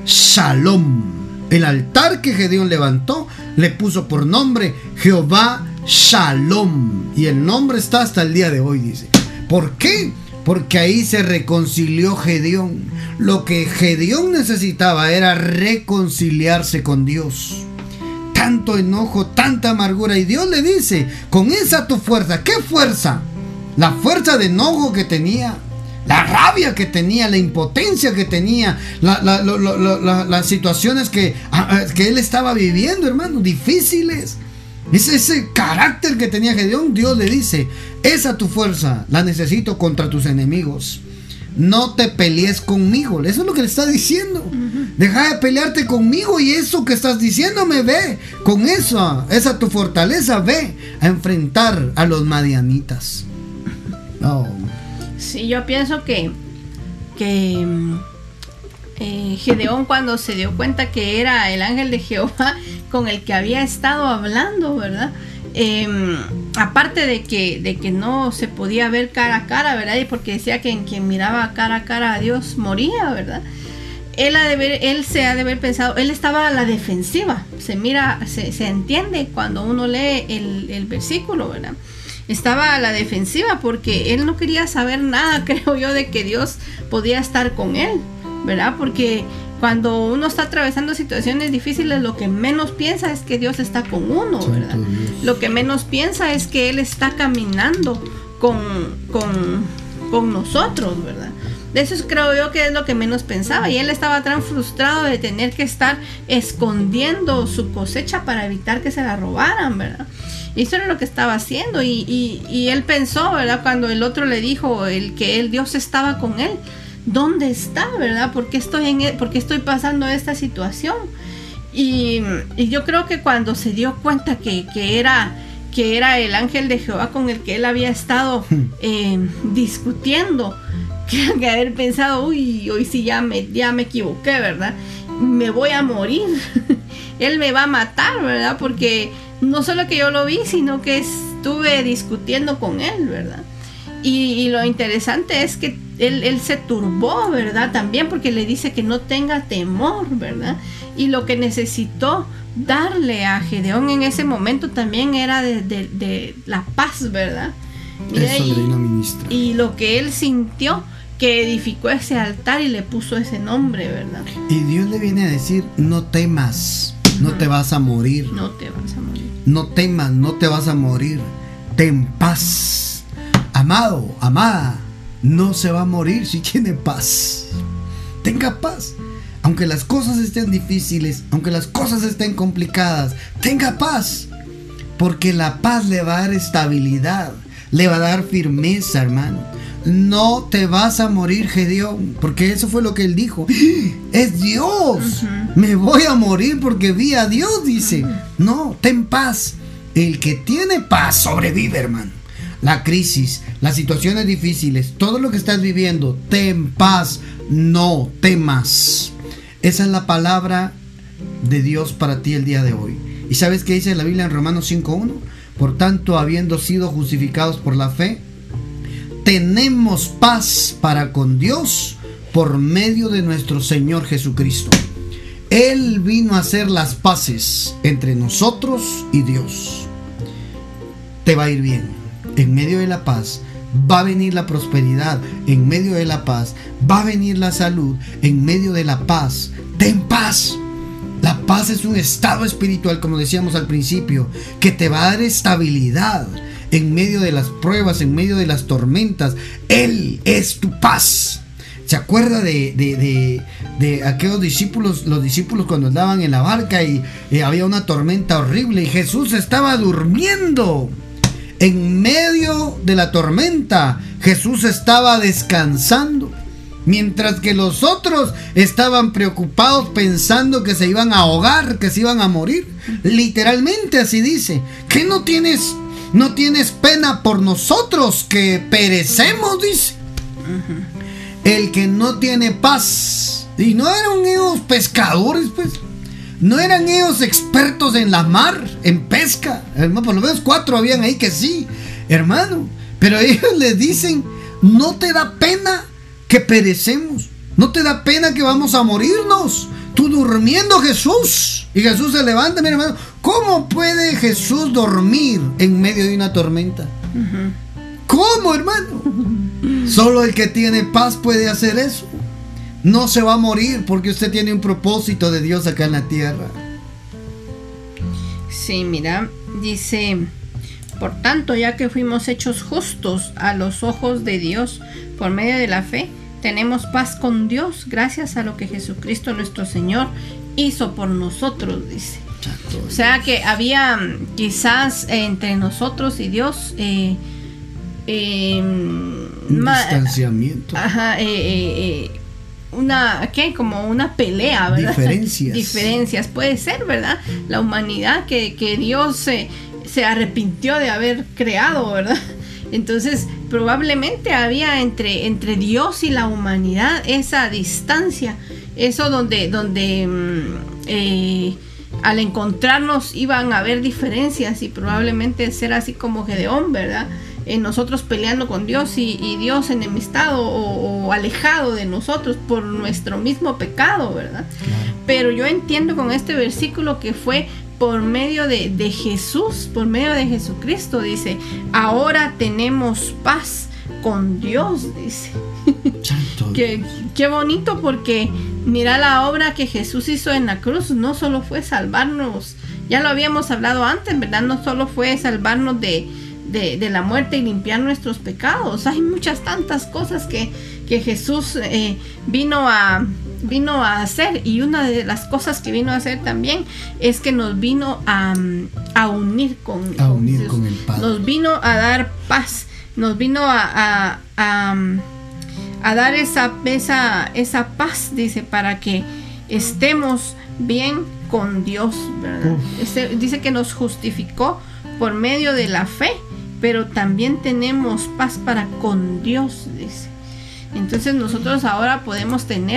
Shalom. El altar que Gedeón levantó le puso por nombre Jehová Shalom. Y el nombre está hasta el día de hoy, dice. ¿Por qué? Porque ahí se reconcilió Gedeón. Lo que Gedeón necesitaba era reconciliarse con Dios. Tanto enojo, tanta amargura. Y Dios le dice: con esa tu fuerza. ¿Qué fuerza? La fuerza de enojo que tenía, la rabia que tenía, la impotencia que tenía, las situaciones que él estaba viviendo, hermano, difíciles. Ese carácter que tenía Gedeón, Dios le dice: esa tu fuerza la necesito contra tus enemigos. No te pelees conmigo. Eso es lo que le está diciendo. Deja de pelearte conmigo, y eso que estás diciéndome, ve con eso, esa tu fortaleza, ve a enfrentar a los madianitas. No. Sí, yo pienso que Gedeón, cuando se dio cuenta que era el ángel de Jehová con el que había estado hablando, ¿verdad? Aparte de que no se podía ver cara a cara, ¿verdad? Y porque decía que quien miraba cara a cara a Dios moría, ¿verdad? Él se ha de haber pensado, él estaba a la defensiva. Se entiende cuando uno lee el versículo, ¿verdad? Estaba a la defensiva porque él no quería saber nada, creo yo, de que Dios podía estar con él, ¿verdad? Porque cuando uno está atravesando situaciones difíciles, lo que menos piensa es que Dios está con uno, ¿verdad? Lo que menos piensa es que Él está caminando con nosotros, ¿verdad? De eso creo yo que es lo que menos pensaba. Y él estaba tan frustrado de tener que estar escondiendo su cosecha para evitar que se la robaran, ¿verdad? Y eso era lo que estaba haciendo. Y él pensó, ¿verdad? Cuando el otro le dijo que Dios estaba con él. ¿Dónde está, verdad? ¿Por qué estoy pasando esta situación? Y yo creo que cuando se dio cuenta que era el ángel de Jehová con el que él había estado discutiendo, que haber pensado, uy, hoy sí ya me equivoqué, ¿verdad? Me voy a morir. Él me va a matar, ¿verdad? Porque no solo que yo lo vi, sino que estuve discutiendo con él, ¿verdad? Y lo interesante es que él se turbó, ¿verdad? También porque le dice que no tenga temor, ¿verdad? Y lo que necesitó darle a Gedeón en ese momento también era de la paz, ¿verdad? Mira, y lo que él sintió, que edificó ese altar y le puso ese nombre, ¿verdad? Y Dios le viene a decir, no temas, no te vas a morir. No te vas a morir. No temas, no te vas a morir. Ten paz. Amado, amada, no se va a morir si tiene paz. Tenga paz. Aunque las cosas estén difíciles, aunque las cosas estén complicadas, tenga paz. Porque la paz le va a dar estabilidad, le va a dar firmeza, hermano. No te vas a morir, Gedeón, porque eso fue lo que él dijo. Es Dios. Me voy a morir porque vi a Dios, dice. No, ten paz. El que tiene paz sobrevive, hermano. La crisis, las situaciones difíciles, todo lo que estás viviendo, ten paz, no temas. Esa es la palabra de Dios para ti el día de hoy. ¿Y sabes qué dice la Biblia en Romanos 5:1? Por tanto, habiendo sido justificados por la fe, tenemos paz para con Dios por medio de nuestro Señor Jesucristo. Él vino a hacer las paces entre nosotros y Dios. Te va a ir bien. En medio de la paz va a venir la prosperidad. En medio de la paz va a venir la salud. En medio de la paz, ten paz. La paz es un estado espiritual, como decíamos al principio, que te va a dar estabilidad. En medio de las pruebas, en medio de las tormentas, Él es tu paz. ¿Se acuerda de aquellos discípulos, los discípulos cuando andaban en la barca y había una tormenta horrible y Jesús estaba durmiendo? En medio de la tormenta, Jesús estaba descansando, mientras que los otros estaban preocupados pensando que se iban a ahogar, que se iban a morir. Literalmente así dice, que no tienes pena por nosotros que perecemos, dice. El que no tiene paz. Y no eran ellos pescadores, pues. No eran ellos expertos en la mar, en pesca. Hermano, por lo menos 4 habían ahí que sí, hermano. Pero ellos les dicen, no te da pena que perecemos. No te da pena que vamos a morirnos. Tú durmiendo, Jesús. Y Jesús se levanta, mi hermano. ¿Cómo puede Jesús dormir en medio de una tormenta? ¿Cómo, hermano? Solo el que tiene paz puede hacer eso. No se va a morir porque usted tiene un propósito de Dios acá en la tierra. Sí, mira, dice, por tanto, ya que fuimos hechos justos a los ojos de Dios por medio de la fe, tenemos paz con Dios gracias a lo que Jesucristo nuestro Señor hizo por nosotros, dice. O sea que había quizás entre nosotros y Dios un distanciamiento. Como una pelea, ¿verdad? Diferencias puede ser, ¿verdad? La humanidad que Dios se arrepintió de haber creado, ¿verdad? Entonces probablemente había entre Dios y la humanidad esa distancia, eso donde al encontrarnos iban a haber diferencias y probablemente ser así como Gedeón, ¿verdad? Nosotros peleando con Dios y Dios enemistado o alejado de nosotros por nuestro mismo pecado, ¿verdad? Claro. Pero yo entiendo con este versículo que fue por medio de Jesús, por medio de Jesucristo, dice, ahora tenemos paz con Dios, dice. Qué bonito, porque mira la obra que Jesús hizo en la cruz, no solo fue salvarnos, ya lo habíamos hablado antes, ¿verdad? No solo fue salvarnos de la muerte y limpiar nuestros pecados. Hay muchas tantas cosas que Jesús vino a hacer, y una de las cosas que vino a hacer también es que nos vino a unir con el Padre. Nos vino a dar paz, nos vino a dar esa paz, dice, para que estemos bien con Dios, ¿verdad? Dice que nos justificó por medio de la fe, pero también tenemos paz para con Dios, dice. Entonces nosotros ahora podemos tener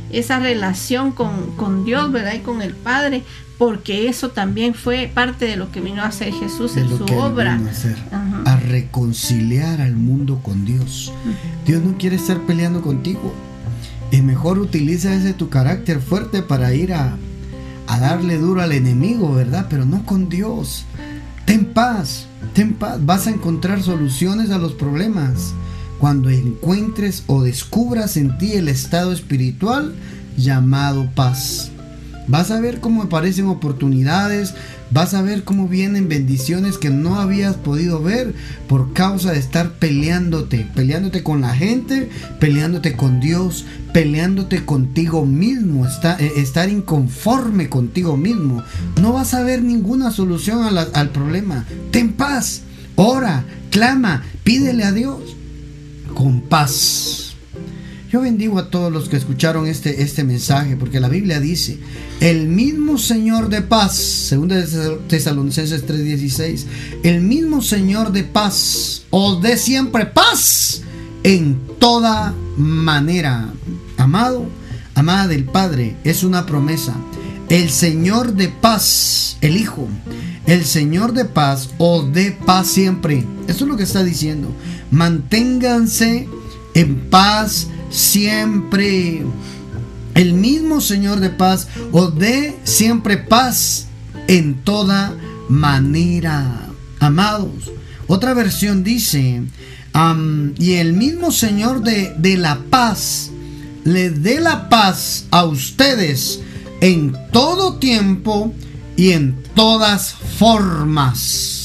esa relación con Dios, ¿verdad? Y con el Padre, porque eso también fue parte de lo que vino a hacer Jesús en su obra. A reconciliar al mundo con Dios. Dios no quiere estar peleando contigo. Y mejor utiliza ese tu carácter fuerte para ir a darle duro al enemigo, ¿verdad? Pero no con Dios. Ten paz, vas a encontrar soluciones a los problemas cuando encuentres o descubras en ti el estado espiritual llamado paz. Vas a ver cómo aparecen oportunidades, vas a ver cómo vienen bendiciones que no habías podido ver por causa de estar peleándote con la gente, peleándote con Dios, peleándote contigo mismo, estar inconforme contigo mismo. No vas a ver ninguna solución al problema. Ten paz, ora, clama, pídele a Dios con paz. Yo bendigo a todos los que escucharon este mensaje, porque la Biblia dice: el mismo Señor de paz, según Tesalonicenses 3:16, el mismo Señor de paz os dé siempre paz en toda manera. Amado, amada del Padre, es una promesa. El Señor de paz, el Hijo, el Señor de paz os dé paz siempre. Eso es lo que está diciendo. Manténganse en paz siempre. El mismo Señor de paz os dé siempre paz en toda manera. Amados, otra versión dice: y el mismo Señor de la paz le dé la paz a ustedes en todo tiempo y en todas formas.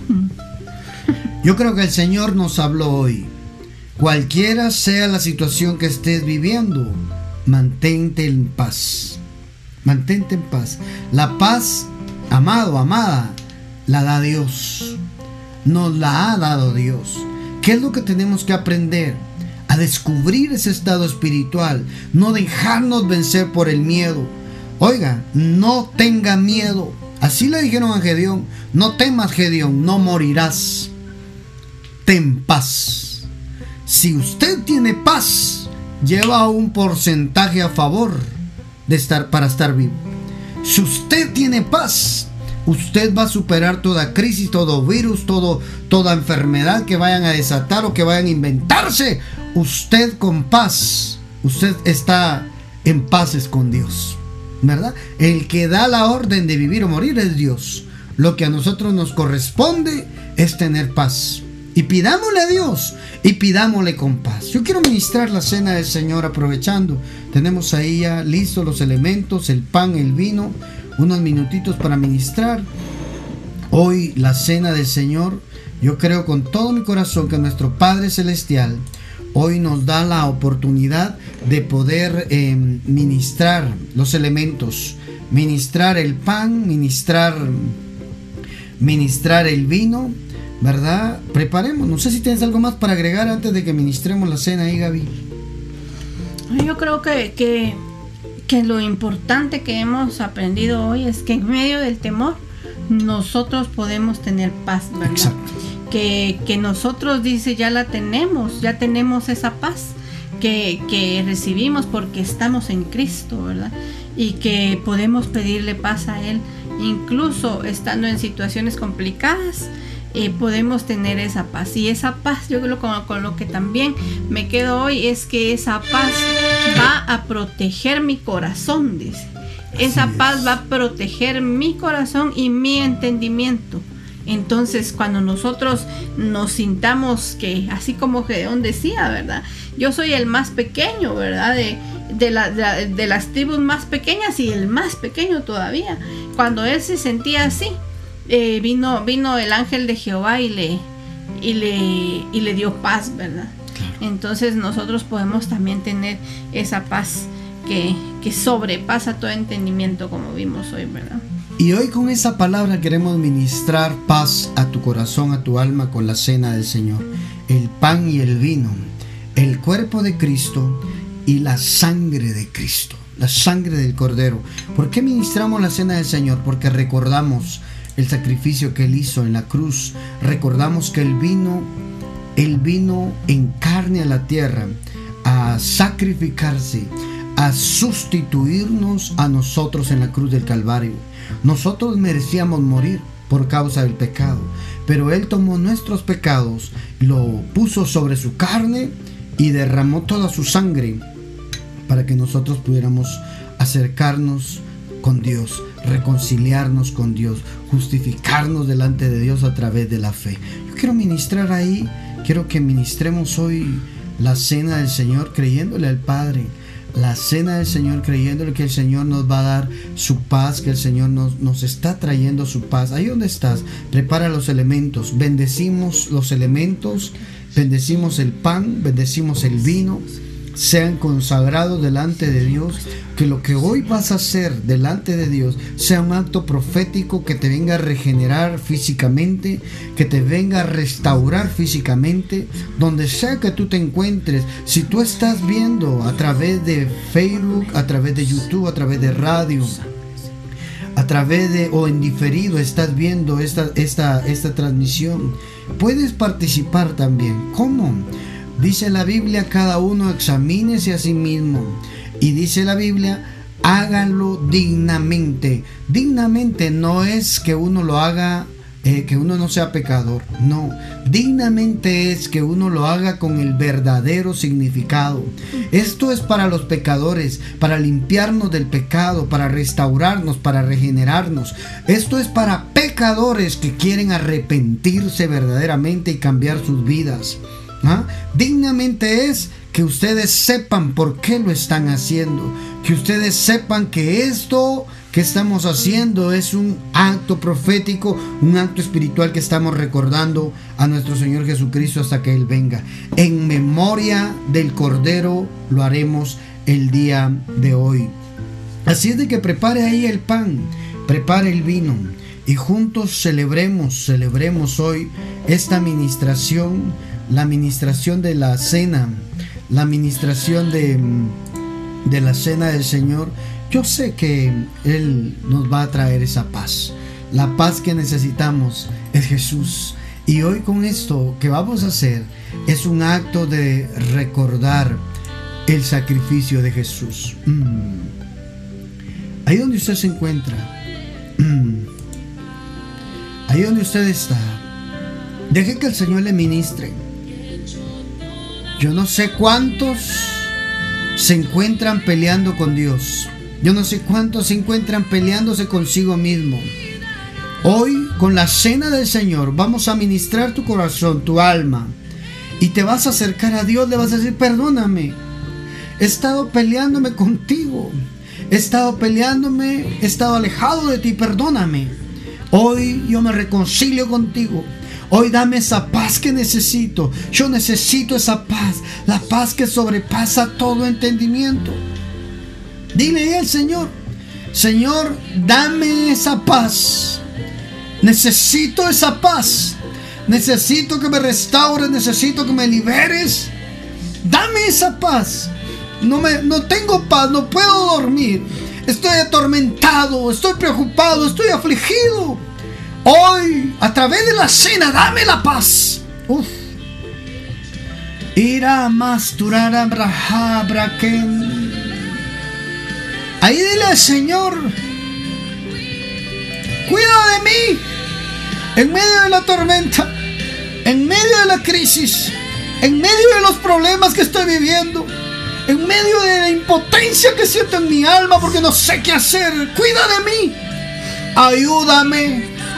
Yo creo que el Señor nos habló hoy. Cualquiera sea la situación que estés viviendo, mantente en paz. Mantente en paz. La paz, amado, amada, la da Dios. Nos la ha dado Dios. ¿Qué es lo que tenemos que aprender? A descubrir ese estado espiritual. No dejarnos vencer por el miedo. Oiga, no tenga miedo. Así le dijeron a Gedeón: no temas, Gedeón, no morirás. Ten paz. Si usted tiene paz, lleva un porcentaje a favor para estar vivo. Si usted tiene paz, usted va a superar toda crisis, todo virus, toda enfermedad que vayan a desatar o que vayan a inventarse. Usted con paz, usted está en paz con Dios, ¿verdad? El que da la orden de vivir o morir es Dios. Lo que a nosotros nos corresponde es tener paz. Y pidámosle a Dios y pidámosle con paz. Yo quiero ministrar la cena del Señor aprovechando. Tenemos ahí ya listos los elementos, el pan, el vino, unos minutitos para ministrar. Hoy la cena del Señor, yo creo con todo mi corazón que nuestro Padre Celestial hoy nos da la oportunidad de poder ministrar los elementos, ministrar el pan, ministrar el vino, ¿verdad? Preparemos. No sé si tienes algo más para agregar antes de que ministremos la cena ahí, Gaby. Yo creo que lo importante que hemos aprendido hoy es que en medio del temor nosotros podemos tener paz, ¿verdad? Exacto. Que nosotros, dice, ya tenemos esa paz que recibimos porque estamos en Cristo, ¿verdad? Y que podemos pedirle paz a Él, incluso estando en situaciones complicadas. Podemos tener esa paz, y esa paz, yo creo, con lo que también me quedo hoy, es que esa paz va a proteger mi corazón, dice. Esa paz va a proteger mi corazón y mi entendimiento. Entonces, cuando nosotros nos sintamos que, así como Gedeón decía, ¿verdad? Yo soy el más pequeño, ¿verdad? De las tribus más pequeñas y el más pequeño todavía. Cuando él se sentía así, vino el ángel de Jehová y le dio paz, ¿verdad? Claro. Entonces nosotros podemos también tener esa paz que sobrepasa todo entendimiento, como vimos hoy, ¿verdad? Y hoy con esa palabra queremos ministrar paz a tu corazón, a tu alma, con la cena del Señor. El pan y el vino, el cuerpo de Cristo y la sangre de Cristo, la sangre del Cordero. ¿Por qué ministramos la cena del Señor? Porque recordamos el sacrificio que Él hizo en la cruz. Recordamos que Él vino en carne a la tierra a sacrificarse, a sustituirnos a nosotros en la cruz del Calvario. Nosotros merecíamos morir por causa del pecado, pero Él tomó nuestros pecados, lo puso sobre su carne y derramó toda su sangre para que nosotros pudiéramos acercarnos con Dios, reconciliarnos con Dios, justificarnos delante de Dios a través de la fe. Yo quiero ministrar ahí, quiero que ministremos hoy la cena del Señor creyéndole al Padre, la cena del Señor creyéndole que el Señor nos va a dar su paz, que el Señor nos está trayendo su paz. Ahí donde estás, prepara los elementos, bendecimos los elementos, bendecimos el pan, bendecimos el vino, sean consagrados delante de Dios, que lo que hoy vas a hacer delante de Dios sea un acto profético que te venga a regenerar físicamente, que te venga a restaurar físicamente, donde sea que tú te encuentres. Si tú estás viendo a través de Facebook, a través de YouTube, a través de radio, a través de o en diferido estás viendo esta transmisión, puedes participar también. ¿Cómo? Dice la Biblia, cada uno examínese a sí mismo. Y dice la Biblia, háganlo dignamente. Dignamente no es que uno lo haga, que uno no sea pecador. No, dignamente es que uno lo haga con el verdadero significado. Esto es para los pecadores, para limpiarnos del pecado, para restaurarnos, para regenerarnos. Esto es para pecadores que quieren arrepentirse verdaderamente y cambiar sus vidas. Dignamente es que ustedes sepan por qué lo están haciendo, que ustedes sepan que esto que estamos haciendo es un acto profético, un acto espiritual que estamos recordando a nuestro Señor Jesucristo hasta que Él venga. En memoria del Cordero lo haremos el día de hoy. Así es de que prepare ahí el pan, prepare el vino y juntos celebremos hoy esta ministración, la ministración de la cena, la ministración de la cena del Señor. Yo sé que Él nos va a traer esa paz. La paz que necesitamos es Jesús. Y hoy con esto que vamos a hacer es un acto de recordar el sacrificio de Jesús. Ahí donde usted se encuentra, ahí donde usted está, deje que el Señor le ministre. Yo no sé cuántos se encuentran peleando con Dios. Yo no sé cuántos se encuentran peleándose consigo mismo. Hoy, con la cena del Señor, vamos a ministrar tu corazón, tu alma. Y te vas a acercar a Dios, le vas a decir, perdóname. He estado peleándome contigo. He estado peleándome, he estado alejado de ti, perdóname. Hoy yo me reconcilio contigo. Hoy dame esa paz que necesito. Yo necesito esa paz, la paz que sobrepasa todo entendimiento. Dile al Señor, Señor, dame esa paz. Necesito esa paz. Necesito que me restaures, necesito que me liberes. Dame esa paz. No tengo paz, no puedo dormir. Estoy atormentado, estoy preocupado, estoy afligido. Hoy, a través de la cena, dame la paz. Ira masturara braja braken. Ahí dile al Señor, cuida de mí en medio de la tormenta, en medio de la crisis, en medio de los problemas que estoy viviendo, en medio de la impotencia que siento en mi alma porque no sé qué hacer. Cuida de mí, ayúdame.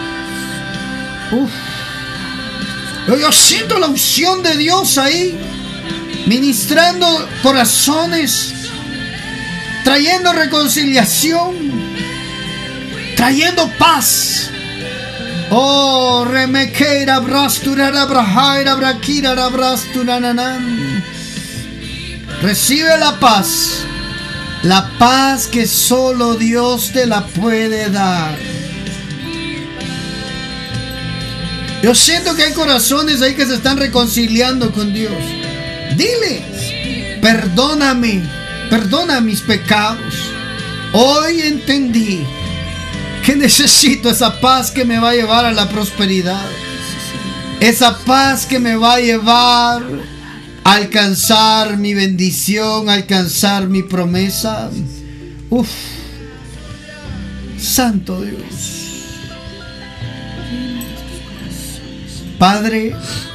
Yo siento la unción de Dios ahí, ministrando corazones, trayendo reconciliación, trayendo paz. Oh, remequeira brasturara brajaira braquira brasturanan. Recibe la paz que solo Dios te la puede dar. Yo siento que hay corazones ahí que se están reconciliando con Dios. Dile, perdóname, perdona mis pecados. Hoy entendí que necesito esa paz que me va a llevar a la prosperidad. Esa paz que me va a llevar alcanzar mi bendición, alcanzar mi promesa. Uf, Santo Dios. Padre,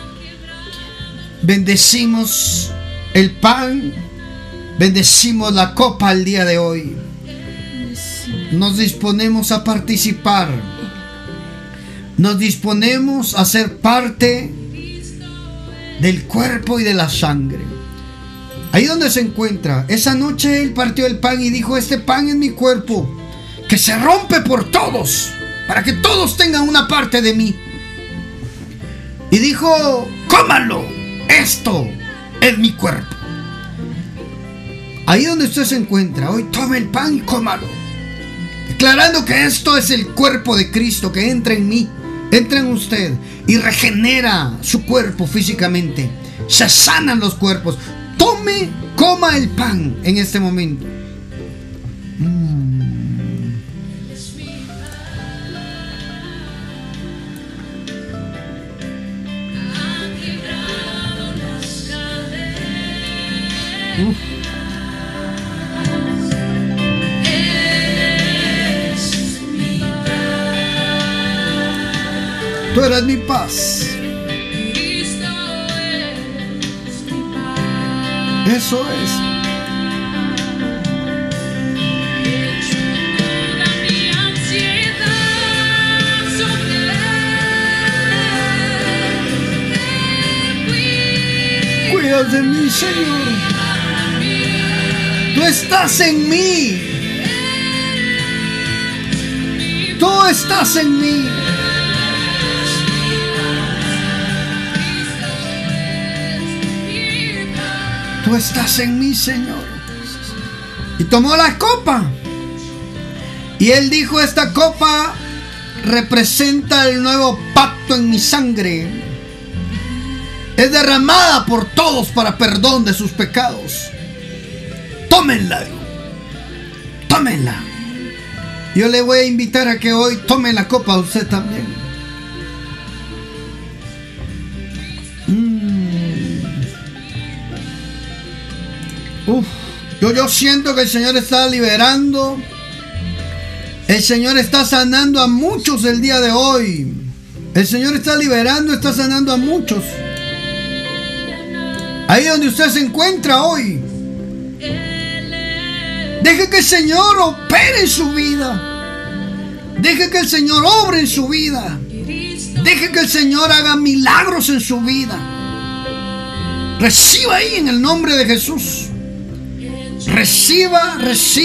bendecimos el pan, bendecimos la copa el día de hoy. Nos disponemos a participar, nos disponemos a ser parte del cuerpo y de la sangre. Ahí donde se encuentra, esa noche Él partió el pan y dijo: este pan es mi cuerpo, que se rompe por todos, para que todos tengan una parte de mí. Y dijo: cómanlo, esto es mi cuerpo. Ahí donde usted se encuentra hoy, tome el pan y cómalo, declarando que esto es el cuerpo de Cristo que entra en mí, entra en usted y regenera su cuerpo físicamente. Se sanan los cuerpos. Tome, coma el pan en este momento. Tú eres mi paz. Eso es. Cuida de mí, Señor. Tú estás en mí. Tú estás en mí. Tú estás en mí, Señor. Y tomó la copa. Y Él dijo: esta copa representa el nuevo pacto en mi sangre. Es derramada por todos para perdón de sus pecados. Tómenla. Tómenla. Yo le voy a invitar a que hoy tome la copa usted también. Yo siento que el Señor está liberando. El Señor está sanando a muchos el día de hoy. El Señor está liberando, está sanando a muchos. Ahí donde usted se encuentra hoy, deje que el Señor opere en su vida. Deje que el Señor obre en su vida. Deje que el Señor haga milagros en su vida. Reciba ahí en el nombre de Jesús. Reciba.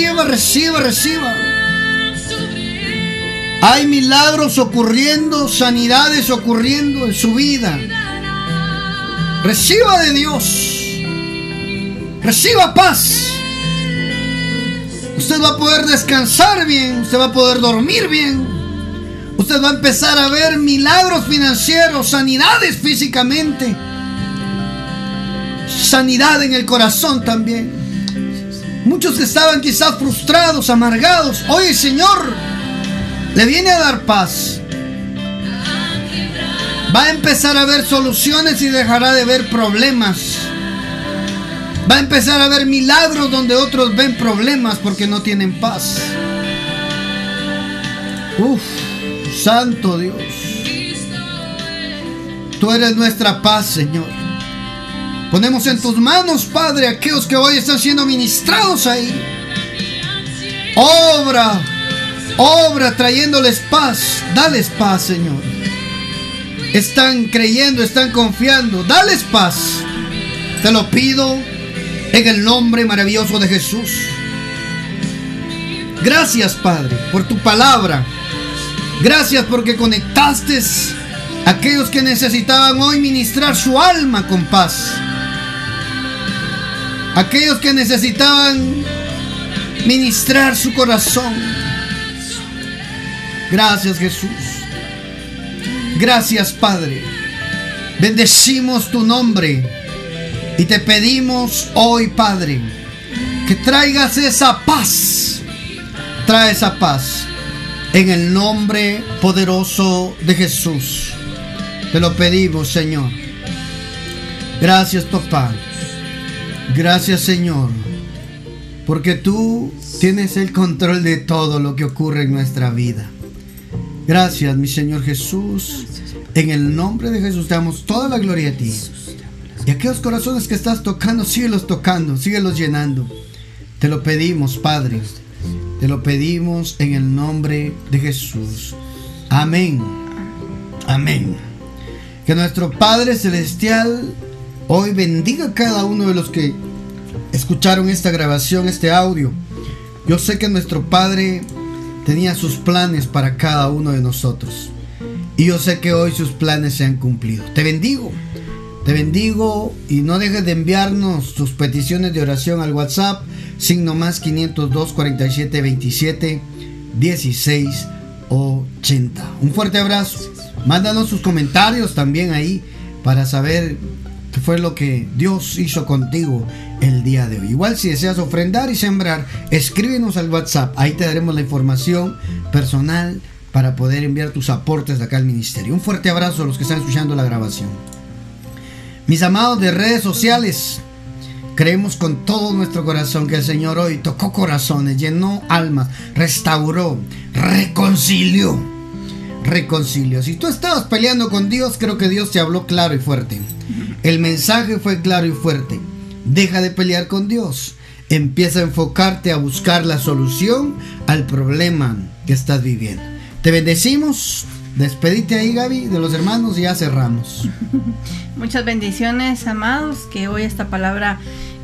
Hay milagros ocurriendo, sanidades ocurriendo en su vida. Reciba de Dios. Reciba paz. Usted va a poder descansar bien. Usted va a poder dormir bien. Usted va a empezar a ver milagros financieros, sanidades físicamente, sanidad en el corazón también. Muchos que estaban quizás frustrados, amargados, hoy el Señor le viene a dar paz. Va a empezar a ver soluciones y dejará de ver problemas. Va a empezar a ver milagros donde otros ven problemas porque no tienen paz. Santo Dios. Tú eres nuestra paz, Señor. Ponemos en tus manos, Padre, aquellos que hoy están siendo ministrados ahí. Obra trayéndoles paz. Dales paz, Señor. Están creyendo, están confiando. Dales paz. Te lo pido en el nombre maravilloso de Jesús. Gracias, Padre, por tu palabra. Gracias porque conectaste a aquellos que necesitaban hoy ministrar su alma con paz. Aquellos que necesitaban ministrar su corazón. Gracias, Jesús. Gracias, Padre. Bendecimos tu nombre y te pedimos hoy, Padre, que traigas esa paz. Trae esa paz en el nombre poderoso de Jesús. Te lo pedimos, Señor. Gracias, papá. Gracias, Señor, porque tú tienes el control de todo lo que ocurre en nuestra vida. Gracias, mi Señor Jesús. En el nombre de Jesús te damos toda la gloria a ti. Y aquellos corazones que estás tocando, síguelos tocando, síguelos llenando. Te lo pedimos, Padre. Te lo pedimos en el nombre de Jesús. Amén. Amén. Que nuestro Padre Celestial hoy bendiga a cada uno de los que escucharon esta grabación, este audio. Yo sé que nuestro Padre tenía sus planes para cada uno de nosotros. Y yo sé que hoy sus planes se han cumplido. Te bendigo y no dejes de enviarnos tus peticiones de oración al WhatsApp, signo más 502 47 27 16 80. Un fuerte abrazo. Mándanos sus comentarios también ahí para saber qué fue lo que Dios hizo contigo el día de hoy. Igual si deseas ofrendar y sembrar, escríbenos al WhatsApp. Ahí te daremos la información personal para poder enviar tus aportes de acá al ministerio. Un fuerte abrazo a los que están escuchando la grabación. Mis amados de redes sociales, creemos con todo nuestro corazón que el Señor hoy tocó corazones, llenó almas, restauró, reconcilió. Si tú estabas peleando con Dios, creo que Dios te habló claro y fuerte. El mensaje fue claro y fuerte. Deja de pelear con Dios. Empieza a enfocarte a buscar la solución al problema que estás viviendo. Te bendecimos. Despedite ahí, Gaby, de los hermanos y ya cerramos. Muchas bendiciones, amados, que hoy esta palabra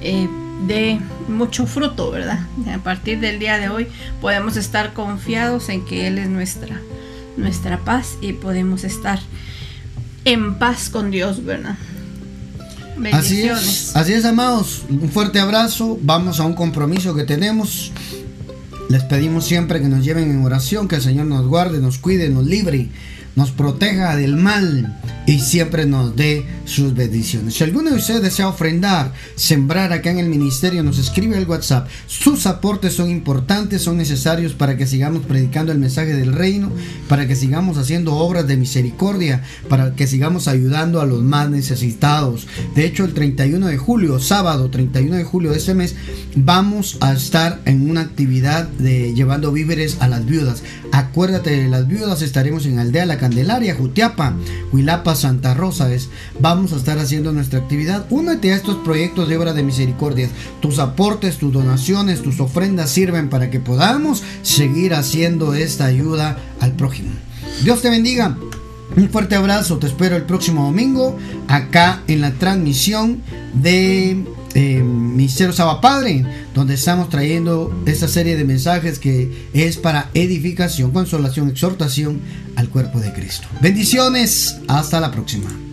dé mucho fruto, ¿verdad? A partir del día de hoy podemos estar confiados en que Él es nuestra paz y podemos estar en paz con Dios, ¿verdad? Bendiciones. Así es, amados. Un fuerte abrazo. Vamos a un compromiso que tenemos. Les pedimos siempre que nos lleven en oración, que el Señor nos guarde, nos cuide, nos libre, nos proteja del mal y siempre nos dé sus bendiciones. Si alguno de ustedes desea ofrendar, sembrar acá en el ministerio, nos escribe al WhatsApp. Sus aportes son importantes, son necesarios para que sigamos predicando el mensaje del reino, para que sigamos haciendo obras de misericordia, para que sigamos ayudando a los más necesitados. De hecho, el 31 de julio, sábado 31 de julio de este mes, vamos a estar en una actividad de llevando víveres a las viudas. Acuérdate de las viudas, estaremos en Aldea La Candelaria, Jutiapa, Huilapa, Santa Rosa. Vamos a estar haciendo nuestra actividad. Únete a estos proyectos de obra de misericordia. Tus aportes, tus donaciones, tus ofrendas sirven para que podamos seguir haciendo esta ayuda al prójimo. Dios te bendiga. Un fuerte abrazo. Te espero el próximo domingo acá en la transmisión de Ministerio Saba Padre, donde estamos trayendo esta serie de mensajes que es para edificación, consolación, exhortación al cuerpo de Cristo. Bendiciones, hasta la próxima.